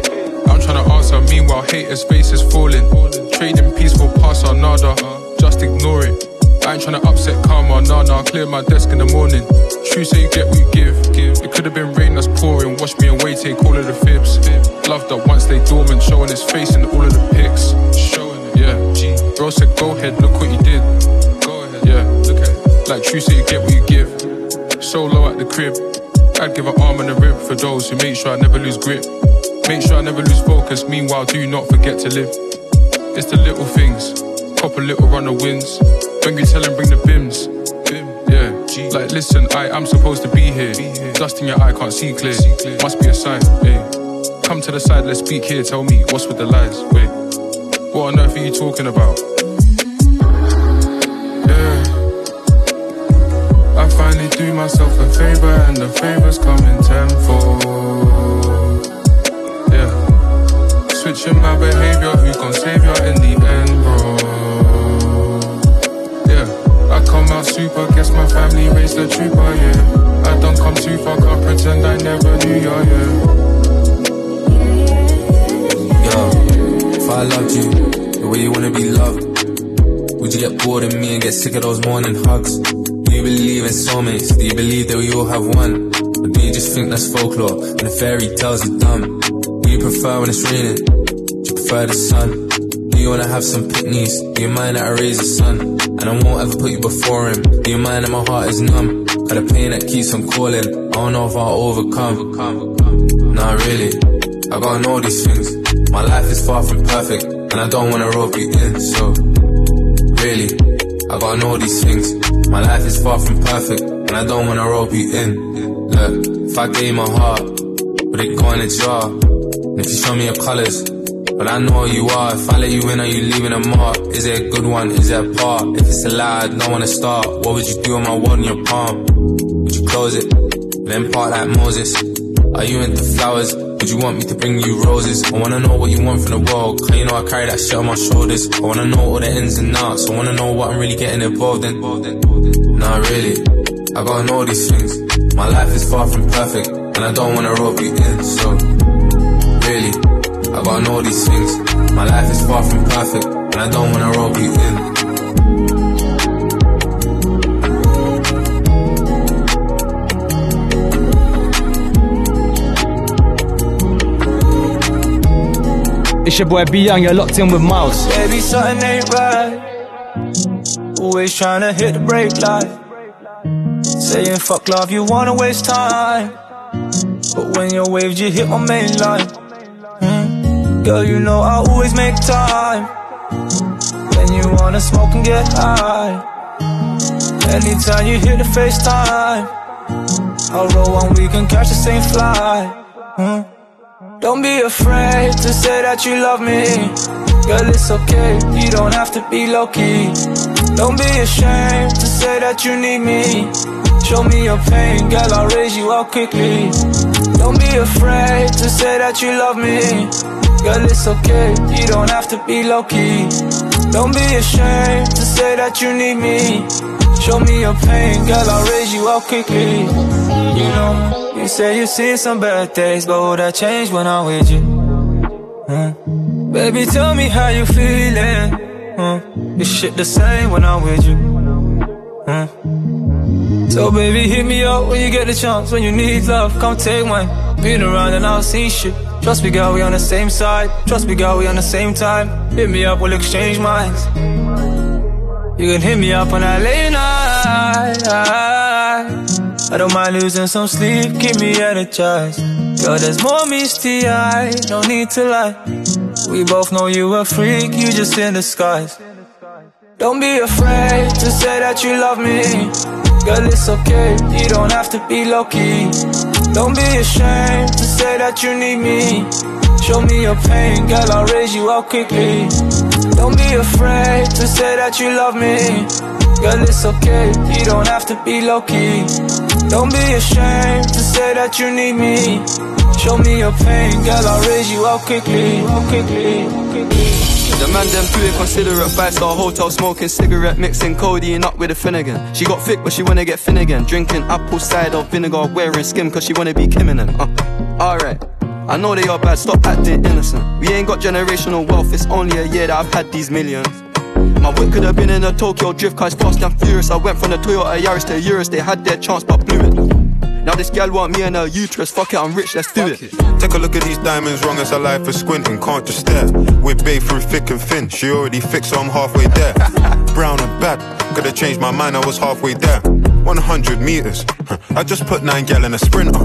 I'm trying to answer, meanwhile haters' faces falling. Trading peaceful pass on nada, just ignore it. I ain't trying to upset karma, nah nah, clear my desk in the morning. True say you get what you give. It could have been rain that's pouring, wash me away, take all of the fibs. Loved up once they dormant, showing his face in all of the pics. Showing it, yeah. Bro said go ahead, look what you did. Go ahead, yeah. Look at it. Like true say you get what you give. Solo at the crib, I'd give an arm and a rib for those who make sure I never lose grip. Make sure I never lose focus, meanwhile do not forget to live. It's the little things, cop a little run of wins. When you tell him bring the bims, yeah. Like listen, I am supposed to be here. Dust in your eye, can't see clear. Must be a sign, hey. Come to the side, let's speak here. Tell me, what's with the lies, wait. What on earth are you talking about? Yeah. I finally do myself a favor and the favors come in tenfold. Yeah. Switching my behavior, who gon' save you in the end, bro? I come out super, guess my family raised a trooper, yeah. I don't come too far, can't pretend I never knew you, yeah. Yo, if I loved you, the way you wanna be loved, would you get bored of me and get sick of those morning hugs? Do you believe in soulmates? Do you believe that we all have one? Or do you just think that's folklore and the fairy tales are dumb? Do you prefer when it's raining? Do you prefer the sun? Do you wanna have some picnics? Do you mind that I raise a son? And I won't ever put you before him. Do you mind that my heart is numb? Got the pain that keeps on calling, I don't know if I'll overcome. Nah really, I gotta know these things. My life is far from perfect, and I don't wanna rope you in. So, really, I gotta know these things. My life is far from perfect, and I don't wanna rope you in. Look, if I gave my heart, would it go in a jar? And if you show me your colors, but I know who you are. If I let you in, are you leaving a mark? Is it a good one? Is it a part? If it's a lie, I don't wanna start. What would you do on my world in your palm? Would you close it, then part like Moses? Are you into flowers? Would you want me to bring you roses? I wanna know what you want from the world, cause you know I carry that shit on my shoulders. I wanna know all the ins and outs, I wanna know what I'm really getting involved in. Nah, really, I gotta know these things. My life is far from perfect, and I don't wanna rope you in. So, really, I gotta know these things. My life is far from perfect, and I don't wanna rope you in. It's your boy B Young, you're locked in with Miles. Baby, something ain't right. Always trying to hit the brake light. Saying fuck love, you wanna waste time. But when your waves, you hit my main line. mm. Girl, you know I always make time. When you wanna smoke and get high. Anytime you hit the FaceTime, I'll roll one, we can catch the same flight. mm. Don't be afraid to say that you love me. Girl, it's okay, you don't have to be low-key. Don't be ashamed to say that you need me. Show me your pain, girl, I'll raise you up quickly. Don't be afraid to say that you love me. Girl, it's okay, you don't have to be low-key. Don't be ashamed to say that you need me. Show me your pain, girl, I'll raise you up quickly. You know, you say you've seen some bad days, but will that change when I'm with you? Mm. Baby, tell me how you feeling. mm. Is shit the same when I'm with you? mm. So baby, hit me up when you get the chance. When you need love, come take mine. Been around and I'll see shit. Trust me, girl, we on the same side. Trust me, girl, we on the same time. Hit me up, we'll exchange minds. You can hit me up on that late night. I don't mind losing some sleep, keep me energized. Girl, there's more misty eye, no need to lie. We both know you a freak, you just in disguise. Don't be afraid to say that you love me. Girl, it's okay, you don't have to be low-key. Don't be ashamed to say that you need me. Show me your pain, girl, I'll raise you up quickly. Don't be afraid to say that you love me. Girl, it's okay, you don't have to be low-key. Don't be ashamed to say that you need me. Show me your pain, girl, I'll raise you up quickly, up quickly, up quickly. The man them too inconsiderate, five-star hotel smoking cigarette, mixing codeine up with a Finnegan. She got thick but she wanna get Finnegan, drinking apple cider vinegar, wearing skim cause she wanna be Kim and them. uh, Alright, I know they are bad, stop acting innocent. We ain't got generational wealth, it's only a year that I've had these millions. My whip could have been in a Tokyo drift car, it's fast and furious. I went from the Toyota Yaris to Urus, they had their chance but blew it. Now this gal want me and her uterus, fuck it, I'm rich, let's do it. Take a look at these diamonds, wrong as a life for squinting, can't just stare. We're babe through thick and thin, she already fixed so I'm halfway there. Brown and bad, could've changed my mind, I was halfway there. one hundred meters, I just put nine gal in a sprinter.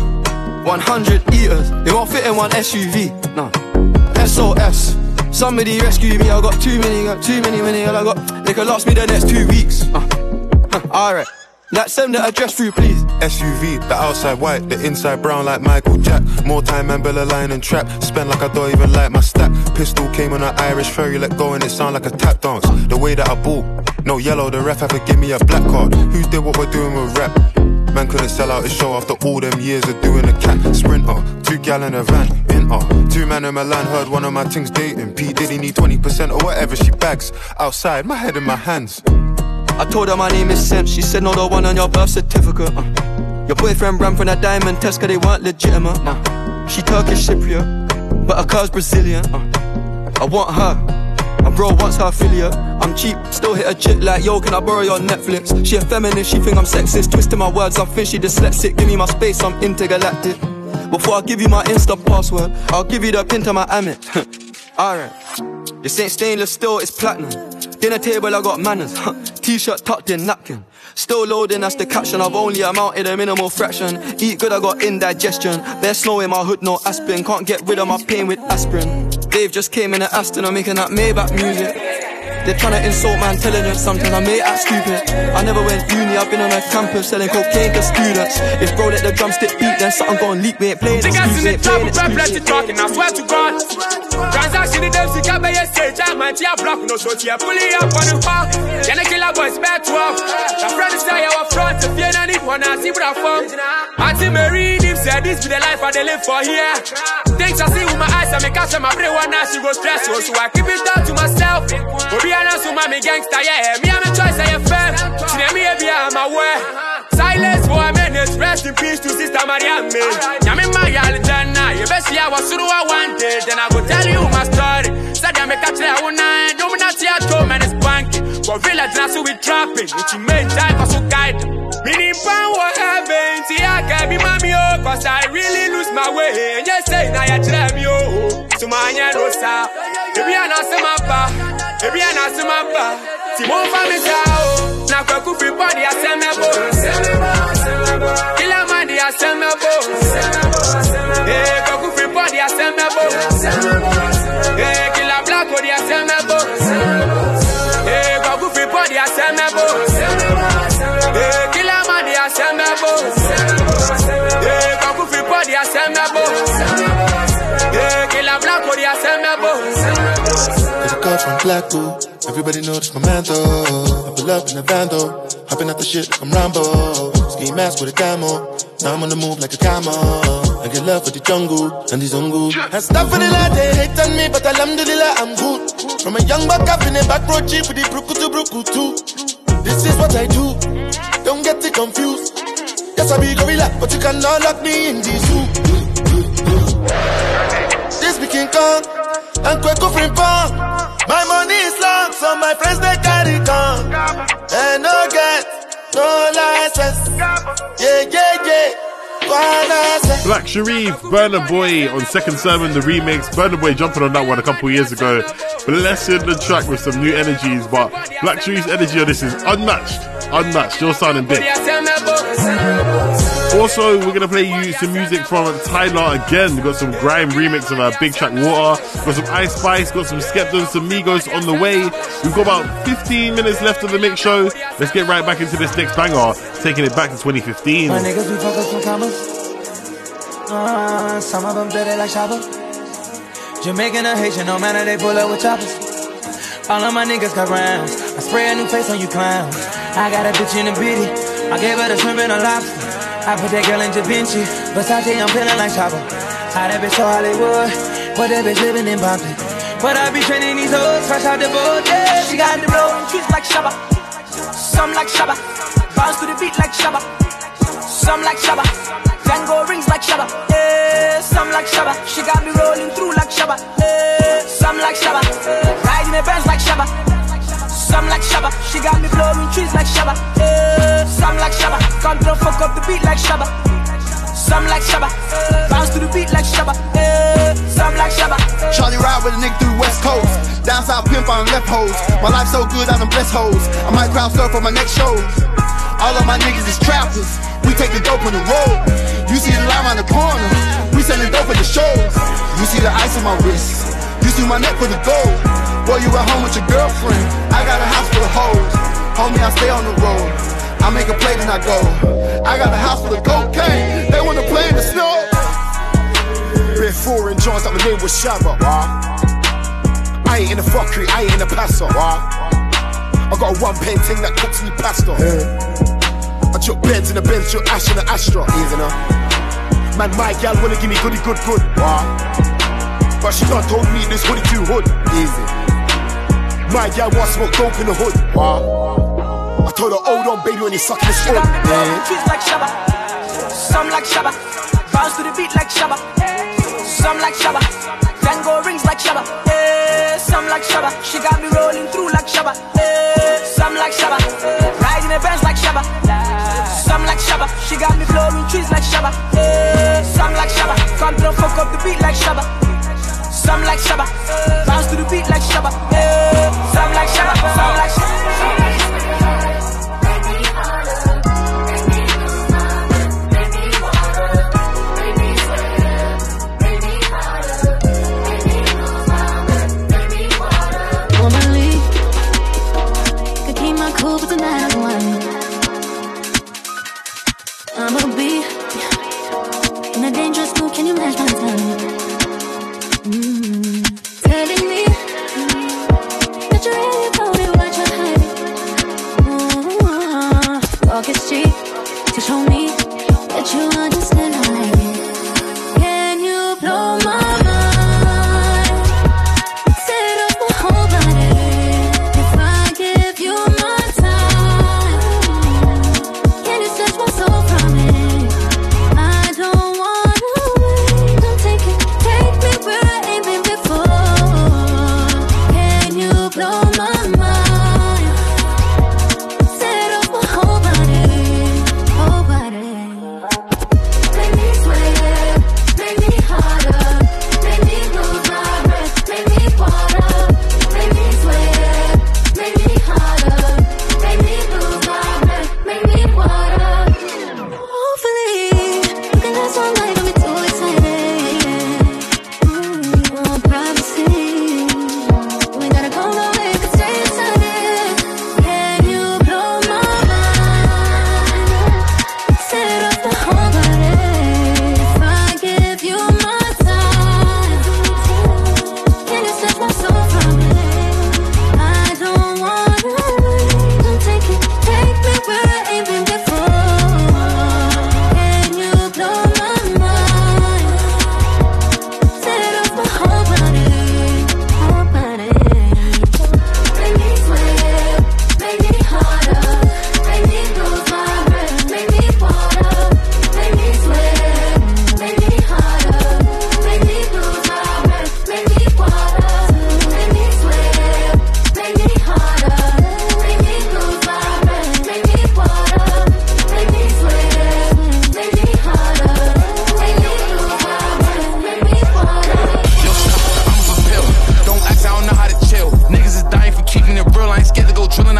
one hundred eaters, it won't fit in one S U V, no. S O S, somebody rescue me, I got too many, got too many, many, all I got, they could last me the next two weeks. uh. Alright, like send the address through please. S U V, the outside white, the inside brown like Michael Jack. More time and Bella line and trap, spend like I don't even like my stack. Pistol came on an Irish ferry, let go and it sound like a tap dance. The way that I ball, no yellow, the ref have to give me a black card. Who did what we're doing with rap? Man couldn't sell out his show after all them years of doing a cat sprinter. Two gal in a van, in uh Two man in Milan, heard one of my things dating. P Diddy need twenty percent or whatever she bags. Outside, my head in my hands. I told her my name is Sam, she said no, the one on your birth certificate. uh. Your boyfriend ran from that diamond test cause they weren't legitimate. uh. She Turkish Cypriot, but her car's Brazilian. uh. I want her, and bro wants her affiliate. I'm cheap, still hit a chick like, yo, can I borrow your Netflix? She a feminist, she think I'm sexist, twisting my words, I think she dyslexic. Give me my space, I'm intergalactic. Before I give you my Insta password, I'll give you the pin to my Amex. Alright, this ain't stainless steel, it's platinum. Dinner table, I got manners. T-shirt tucked in, napkin. Still loading, that's the caption. I've only amounted a minimal fraction. Eat good, I got indigestion. There's snow in my hood, no aspirin. Can't get rid of my pain with aspirin. Dave just came in at Aston, I'm making that Maybach music. They're trying to insult my intelligence, sometimes I may act stupid. I never went uni, I've been on a campus selling cocaine to students. If bro let the drumstick beat, then something gon' leak, we ain't playing it. Niggas in the top of rap, let you talking, I swear to God. Transaction in them, see, can't be a stage, I'm anti-a block, no short here, fully up on the park. Then the killer boys back to off. The friend is say, our front, if you don't need one, I see what I found. Auntie Mary, him said, this be the life I dey live for here. Things I see with my eyes, I make catch my brain one night she go stress. So, so I keep it down to myself. Obi ana so me gangster, yeah. Me am a choice, I am fair. See me be am aware. Silence for a minute, rest in peace to Sister Mariam. Yami Maya Jana, you best see I was through I wanted. Then I go tell you my story. Said I make a try one night, no me not see at home and it's banking. For village now so we trapping, which you made time for so guide. Meaning pound what happened, see I can be mommy oh, cause I really lose my way. And you say now you try me oh, so my hand no sa. If you are not some mappa, if you are not some mappa, see more family sao. Now go cook free body I send me bo. Kill a man I send me bo. Hey, go cook free body I send me bo. Hey, kill a black body I send me bo. Hey, go cook free body I send me bo. Hey, kill a man I send me bo. Hey, go cook free body I send me bo. Hey, kill a black body I send me bo. There's a girl from Blacko. Everybody know this my man though. I pull up in the van though. Hopping out the shit like I'm Rambo. Ski mask with a camo. Now I'm on the move like a camo. I get love for the jungle and the zungu. And stuff for the lad, they hate on me, but alhamdulillah I'm good. From a young buck up in the back road jeep with the bruku to bruku too. This is what I do. Don't get it confused. Yes, I be gorilla, but you cannot lock me in the zoo. This be King Kong and Kweko Frimpong. My money is long, so my friends they carry gun. And no get, no license. Yeah, yeah, yeah. Black Sharif, Burna Boy on Second Sermon, the remix. Burna Boy jumping on that one a couple years ago. Blessing the track with some new energies, but Black Sharif's energy on this is unmatched. Unmatched, you're sounding big. Also, we're going to play you some music from Tyler again. We've got some grime remix of our big track Water. We've got some Ice Spice, got some Skepta, some Migos on the way. We've got about fifteen minutes left of the mix show. Let's get right back into this next banger, taking it back to twenty fifteen. My niggas, we focus on commas. Uh, some of them dirty like Shabba. Jamaican or Haitian, no matter, they pull up with choppers. All of my niggas got rounds. I spray a new face on you clowns. I got a bitch in the bitty. I gave her the shrimp and a lobster. I put that girl in Da Vinci. Versace, I'm feeling like Shabba. How that bitch so Hollywood, but that bitch living in Boston. But I be training these hoes, fresh out the boat, yeah. She got the blowing trees like Shabba. Some like Shabba. Bounce to the beat like Shabba. Some like Shabba. Tango rings like Shabba, yeah. Some like Shabba. She got me rolling through like Shabba, yeah. Some like Shabba. Riding the Benz like Shabba. Some like Shabba. She got me blowing trees like Shabba, yeah. Some like Shabba. Control fuck up the beat like Shabba. Some like Shabba. Bounce to the beat like Shabba, yeah. Some like Shabba. Charlie ride with a nigga through West Coast. Down south pimp on left hoes. My life so good I done bless hoes. I might crowd surf for my next shows. All of my niggas is trappers. We take the dope on the road. You see the line around the corner. We selling dope at the shows. You see the ice on my wrist. You see my neck for the gold. Boy, you at home with your girlfriend. I got a house full of hoes. Homie, I stay on the road. I make a play then I go. I got a house full of cocaine. They wanna play in the snow. Red foreign joints that my name was Shabba. I ain't in the fuckery, I ain't in the passer. I got a one pen thing that cooks me pasta. I took beds in the Benz, took ash in the Astra. Easy now. Man, my gal wanna give me goody good good. But she done told me this hoodie too hood. Easy. My gal want smoke dope in the hood. I told her, hold on, baby, when you suck this foot. Trees like Shabba. Some like Shabba. Bounce to the beat like Shabba. Some like Shabba. Tango rings like Shabba. Yeah, some like Shabba. She got me rolling through like Shabba. Yeah, some like Shabba. Riding a Benz like Shabba. Some like Shabba. She got me blowing trees like Shabba. Yeah, some like Shabba. Control fuck up the beat like Shabba. Some like Shabba. Bounce to the beat like Shabba. Yeah, some like Shabba. Some like Shabba. Cool, but tonight I'm one. I'ma be in a dangerous mood. Can you match my time? Mm-hmm. Telling me that you're really about it, what you're hiding. Mm-hmm. Walk the street to show me that you understand how I get.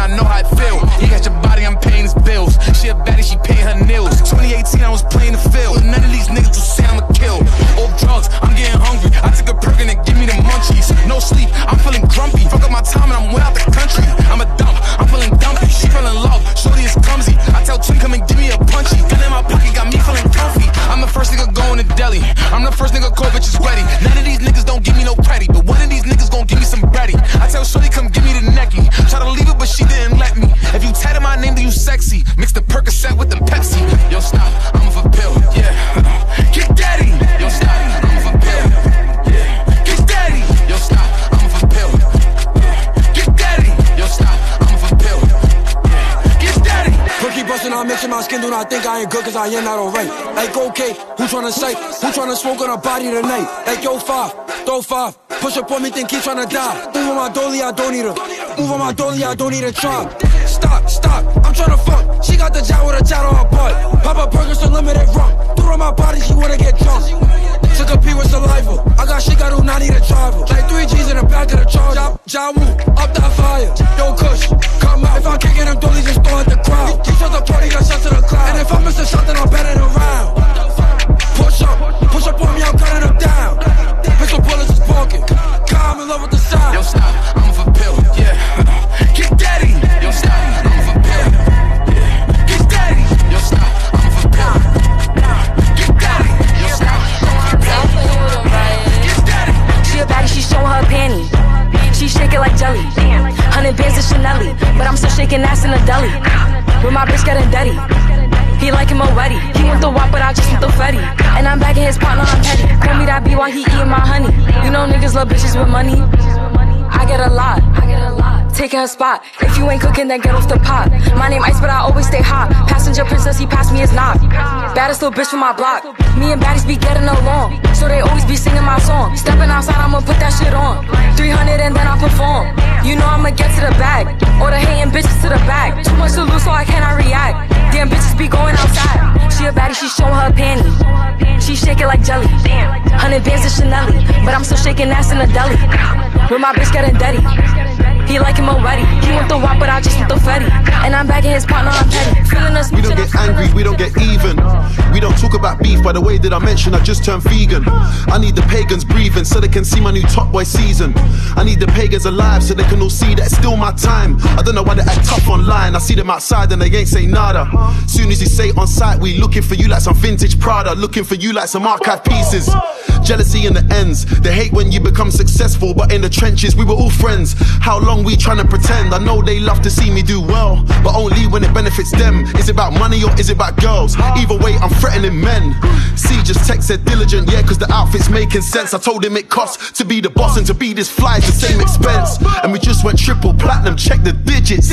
I know how it feel. You got your body, I'm paying his bills. She a baddie, she paying her nails. twenty eighteen, I was playing the field. None of these niggas will say I'm a kill. Old drugs, I'm getting hungry. I took a perk and it give me the munchies. No sleep, I'm feeling grumpy. Fuck up my time and I'm way out the country. I'm a dump, I'm feeling dumpy. She feeling love, shorty is clumsy. I tell Twin, come and give me a punchy. Gun in my pocket, got me feeling comfy. I'm the first nigga going to Delhi. I'm the first nigga call bitches ready. None of these niggas don't give me no credit, but one of these niggas gon' give me some bready. I tell shorty, come give me the necky. Try to leave it, but she didn't let me. If you tatted my name, then you sexy. Mix the Percocet with the Pepsi. Yo, stop, I'm off a pill, yeah. Get daddy. Yo, stop, I'm off a pill, yeah. Get daddy. Yo, stop, I'm off a pill, yeah. Get daddy. Yo, stop, I'm off a pill, yeah. Get daddy. Perky bustin', I'm mixing my skin, do not think I ain't good, cause I ain't not alright. Like, okay, who tryna say? Who tryna smoke on a body tonight? Like, yo, five, throw five. Push up on me, think he tryna die. Move on my dolly, I don't need a. Move on my dolly, I don't need a try. Stop, stop, I'm tryna fuck. She got the job with a tat on her butt. Pop up burgers, unlimited rum. Threw on my body, she wanna get drunk. Took a pee with saliva. I got shit, got who not need a driver. Like three G's in the back of the charger. Ja Woo, up that fire. Yo, Kush, come out. If I'm kicking them dollies, just throw at the crowd. He shot the party, got shot to the cloud. And if I miss a shot, then I'm betting around. Push up, push up on me, I'm cutting them down. Pistol bullets is barking. Car, I'm in love with the sound. Yo, stop, I'm off a pill, yeah. Get daddy. Yo, stop, I'm off a pill, yeah. Get daddy. Yo, stop, I'm off a pill. Get daddy. Yo, stop, I'm off a pill. Get daddy. She a baddie, she showing her panties. She shake it like jelly. Hundred bands of Chanel, but I'm still shaking ass in a deli. With my bitch getting dirty. He like him already. He want the wop, but I just want the fetty. And I'm back in his partner, I'm petty. Call me that B while he eating my honey. You know niggas love bitches with money. I get a lot. Taking her spot. If you ain't cooking, then get off the pot. My name Ice, but I always stay hot. Passenger princess, he passed me his knock. Baddest little bitch from my block. Me and baddies be getting along, so they always be singing my song. Stepping outside, I'ma put that shit on. three hundred and then I perform. You know I'ma get to the bag. Or the hating bitches to the bag. Too much to lose, so I cannot react. Damn bitches be going outside. She a baddie, she showing her panties. She shake it like jelly. Hundred bands of Chanel, but I'm still shaking ass in a deli. With my bitch getting dirty. He like him already. He want the wop, but I just want the fetty. And I'm back in his partner, I'm petty. Feeling us. We don't get angry, we don't get even. We don't talk about beef. By the way that I mentioned, I just turned vegan. I need the pagans breathing so they can see my new Top Boy season. I need the pagans alive so they can all see that it's still my time. I don't know why they act tough online. I see them outside and they ain't say nada. Soon as you say on site, we looking for you like some vintage Prada. Looking for you like some archive pieces. Jealousy in the ends. They hate when you become successful, but in the trenches we were all friends. How long we trying to pretend? I know they love to see me do well, but only when it benefits them. Is it about money or is it about girls? Either way, I'm threatening men. See, just text said diligent, yeah, cause the outfit's making sense. I told him it costs to be the boss and to be this fly's the same expense. And we just went triple platinum, check the digits.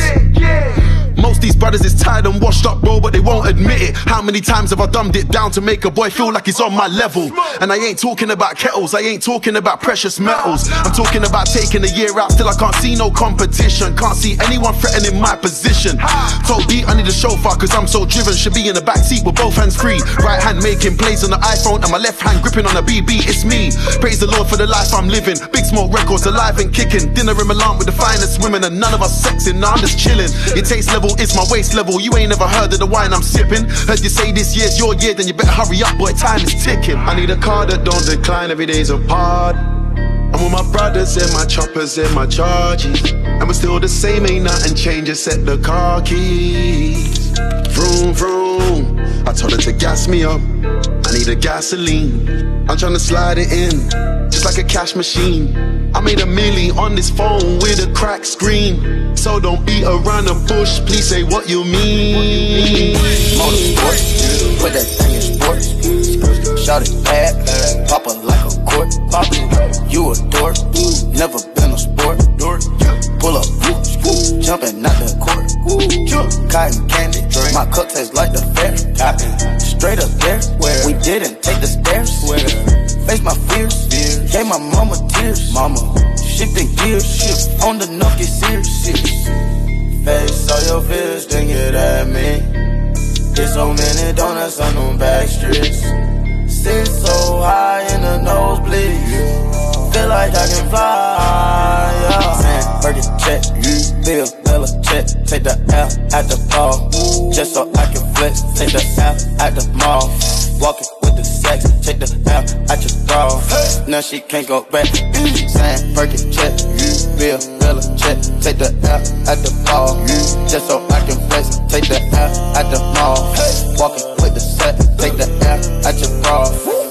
Most these brothers is tired and washed up, bro, but they won't admit it. How many times have I dumbed it down to make a boy feel like he's on my level? And I ain't talking about kettles, I ain't talking about precious metals. I'm talking about taking a year out till I can't see no competition. Can't see anyone threatening my position. Told B I need a chauffeur cause I'm so driven. Should be in the backseat with both hands free. Right hand making plays on the iPhone and my left hand gripping on a B B. It's me. Praise the Lord for the life I'm living. Big Smoke Records alive and kicking. Dinner in Milan with the finest women and none of us sexing. Nah, I'm just chilling. Your taste level is my waist level. You ain't never heard of the wine I'm sipping. Heard you say this year's your year, then you better hurry up, boy, time is ticking. I need a car that don't decline, every day's a pod. I'm with my brothers and my choppers and my charges. And we're still the same, ain't nothing changed except the car keys. Vroom, vroom. I told her to gas me up, I need a gasoline. I'm tryna slide it in, just like a cash machine. I made a milli on this phone with a cracked screen. So don't beat around the bush, please say what you mean. Motorsport, put that thing in sports. Shout it bad, pop it like a court. You a dork, never been a sport. Pull up, jumping out the court. Cotton candy, my cup tastes like the fair. Straight up there, we didn't take the stairs. Face my fears, gave my mama tears. Mama, shifting gears, shift on the nucky serious. Face all your fears, then get at me. There's so many donuts on them back streets. Sit so high in the nosebleeds. feel like I can fly, yeah. Saying, Birkin check, Bill, Bella check. Take the L at the ball, just so I can flex. Take the L at the mall, walking with the sex. Take the L at your bra, now she can't go back. Saying, Birkin check, Bill, Bella check. Take the L at the ball, just so I can flex. Take the L at the mall, walking with the sex. Take the L at your bra.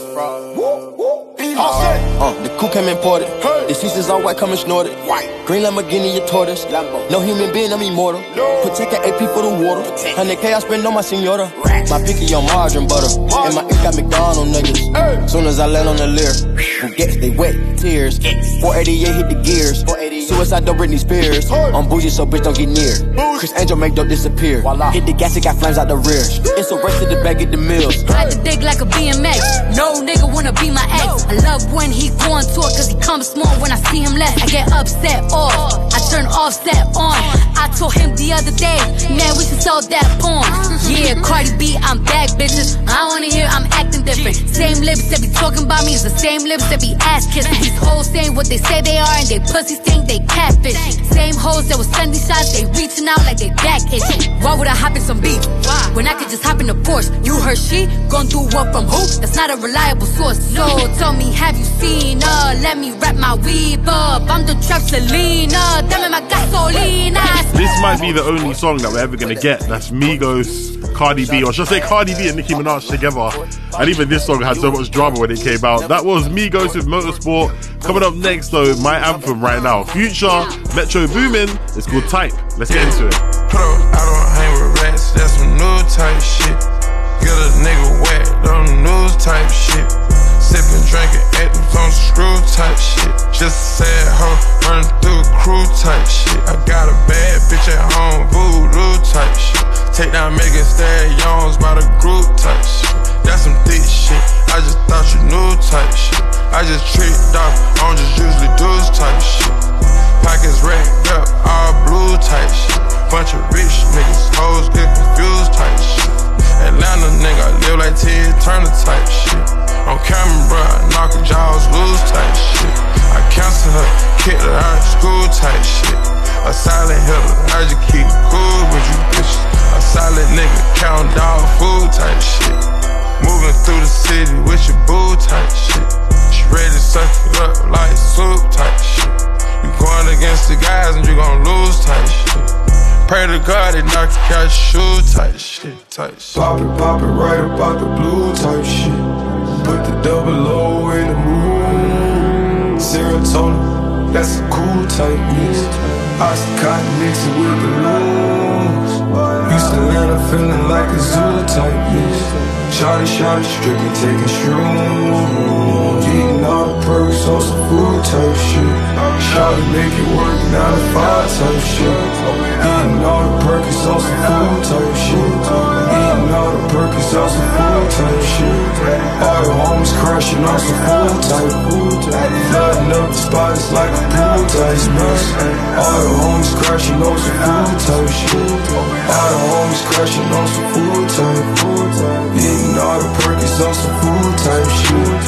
Uh, the coupe came imported. The seats is all white, coming snorted. Green Lamborghini, your tortoise. No human being, I'm immortal. Protect an A P for the water. one hundred K I spend on my senora. My picky on margarine butter. And my ink got McDonald's niggas. Soon as I land on the Lear, who gets they wet tears. four eighty-eight hit the gears. Suicide don't Britney Spears. I'm bougie, so bitch don't get near. Chris Angel make dope disappear. Hit the gas, it got flames out the rear. It's a race to the back of the mills. Ride the dick like a B M X. No nigga wanna be my ex. I love when he go on tour, cause he comes small when I see him less. I get upset off, I turn offset on. I told him the other day, man, we should sell that porn. Yeah, Cardi B, I'm back, bitches. I wanna hear I'm acting different. Same lips that be talking about me is the same lips that be ass kissing. These hoes saying what they say they are and they pussies think they catfish. Same hoes that was sending shots, they reaching out like they back itching. Why would I hop in some beef when I could just hop in a Porsche? You heard she gon' do what from who? That's not a reliable source. So tell me, have you seen her? Let me wrap my weave up. I'm the trap Selena. Dame my gasolina. This might be the only song that we're ever gonna get. That's Migos, Cardi B, or should I say Cardi B and Nicki Minaj together. And even this song had so much drama when it came out. That was Migos with Motorsport. Coming up next though, my anthem right now. Future, Metro Boomin. It's called Type. Let's get into it. Put up, I don't hang with rats. That's some new type shit. Get a nigga wet on the news type shit. Sippin', drinkin', actin' on screw type shit. Just a sad hoe, running through a crew type shit. I got a bad bitch at home, voodoo type shit. Take down Megan Stallions by the group type shit. That's some thick shit, I just thought you knew type shit. I just tricked off, I don't just usually do this type shit. Pockets racked up, all blue type shit. Bunch of rich niggas, hoes get confused type shit. Atlanta nigga, live like Ted Turner type shit. On camera, knock her jaws loose type shit. I cancel her, kicked her out of school type shit. A silent hitter, I just keep cool with you bitches. A silent nigga, count dog food type shit. Moving through the city with your boo type shit. She ready to suck it up like soup type shit. You going against the guys and you gon' lose type shit. Pray to God they knock you out your shoe type shit, type shit. Pop it, pop it right about the blue type shit. Put the double O in the moon. Serotonin, that's a cool type mix. Oxycontin mixing with the loons. Used to land up feeling like a zoo type mix. Shawty, shawty, stripping, taking shrooms. Eating all the perks on some food type shit. Shawty make it work, nine to five type shit. Eating all the perks on some food type shit. Eating all the perks on some food type shit. All the homies crashing on some food type. Flooding up the spot, it's like a pool type mess. All the homies crashing on some food type shit. All the homies crashing on some food type. Eating all the perks on some food type shit.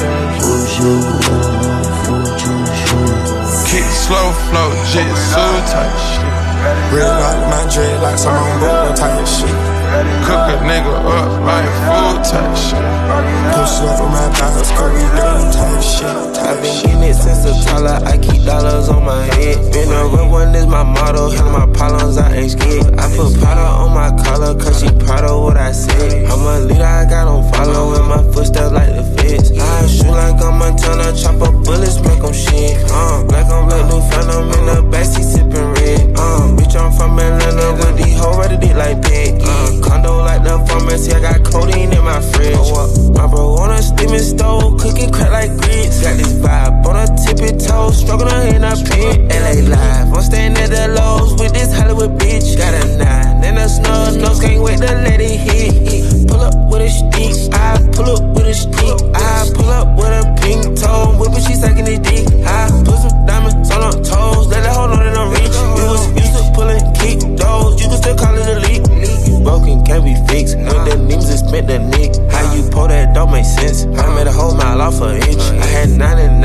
Kick slow flow, jitsu type shit. Real like my dread like some on roll type shit. Cook a nigga up like food type shit. Push up on my dollars, curry down type shit. I've been getting it since a toddler, I keep dollars on my head. Been a real one is my motto, handle my problems, I ain't scared. I put powder on my collar, cause she proud of what I said. I'm a leader, I got on follow, in my footsteps like the feds. I shoot like I'm Montana, chop up bullets, make them shit. Uh, black on black, new phantom in the backseat sippin' red. Uh, bitch, I'm from Atlanta, with these hoes ready to like Peggy. Uh, condo like the pharmacy, I got codeine in my fridge. Oh, my bro on a steaming stove, cooking crack like grits. Got this vibe on a tippy toe, struggling in a pit. L A live, I'm staying at the Lowe's with this Hollywood bitch. Got a nine and a snub nose, can't wait to let it hit. Pull up with a stick, I pull up with a stick. I pull up with a pink toe, whipping, she sucking the dick. I put some diamonds on her toes, let her hold on and I'm rich. We was used to pulling kick doors, you can still call it a leak. Broken can't be fixed, when the names is spent the nick. How you pull that don't make sense. I made a whole mile off an inch. I had ninety-nine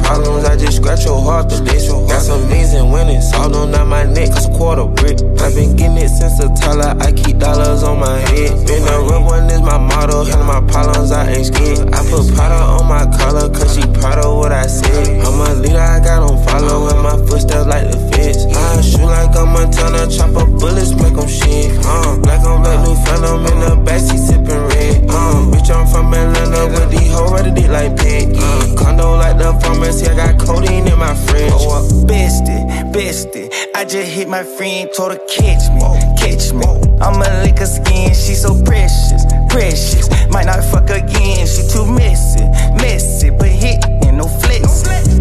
problems, I just scratch your heart to this. Got some means and winning, all on down my neck, cause a quarter brick. I've been getting it since the Tyler, I keep dollars on my head. Been a real one is my motto, handle my problems, I ain't scared. I put powder on my collar, cause she proud of what I said. I'm a leader, I got on follow, and my footsteps like the feds. I shoot like a Montana, chop up bullets, make them shit. Uh, black on black, new phantom in the backseat sipping red. Uh, bitch, I'm from Atlanta with these hoes ready dick like pig. Uh, condo like the pharmacy, I got codeine in my fridge. Oh, I bested, bested. I just hit my friend, told her catch me, catch me. I'ma lick her skin, she so precious, precious. Might not fuck again, she too messy, messy. But hit and no flexing.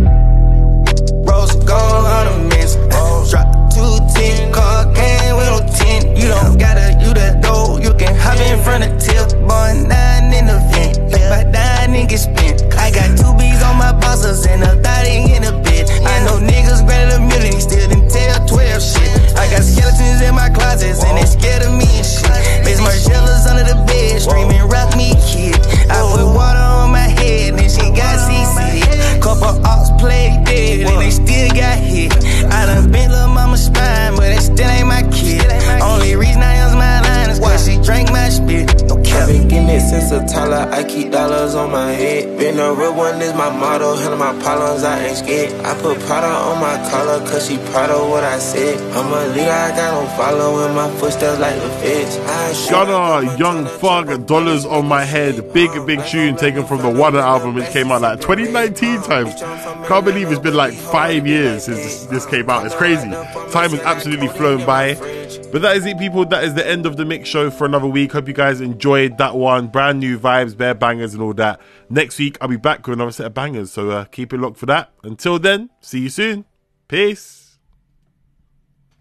Rose gold ornaments, drop two ten, car game with no ten. You don't gotta, you the dough, you can hop in front of tip. Boy, nine in the vent, pay by nine and get spent. I got two B's on my bosses and a thotty in the bed. I know niggas greater than million, still didn't tell twelve shit. I got skeletons in my closets and they scared of me and shit. Bass Margellas under the bed, screaming rock me kid. I put water on my head and she got C C. Couple ops played dead and they still got hit. I done bent lil' mama's spine, but it still ain't my kid. Only reason I use my line is cause she drank my spit. No cap. I've been getting it since the Tyler, I keep dollars on my head. Been a real one is my motto, handle my problems, I ain't scared. I put powder on my collar, cause she proud of what I said. I'm a leader, I got on following my footsteps like the feds. Gunna, Young Thug, Dollars on My Head. Big, big tune taken from the Wonder album, which came out like twenty nineteen time. Can't believe it's been like five years since this, this came out. It's crazy. Time has absolutely flown by. But that is it, people. That is the end of the mix show for another week. Hope you guys enjoyed that one. Brand new vibes, bare bangers and all that. Next week, I'll be back with another set of bangers. So uh, keep it locked for that. Until then, see you soon. Peace.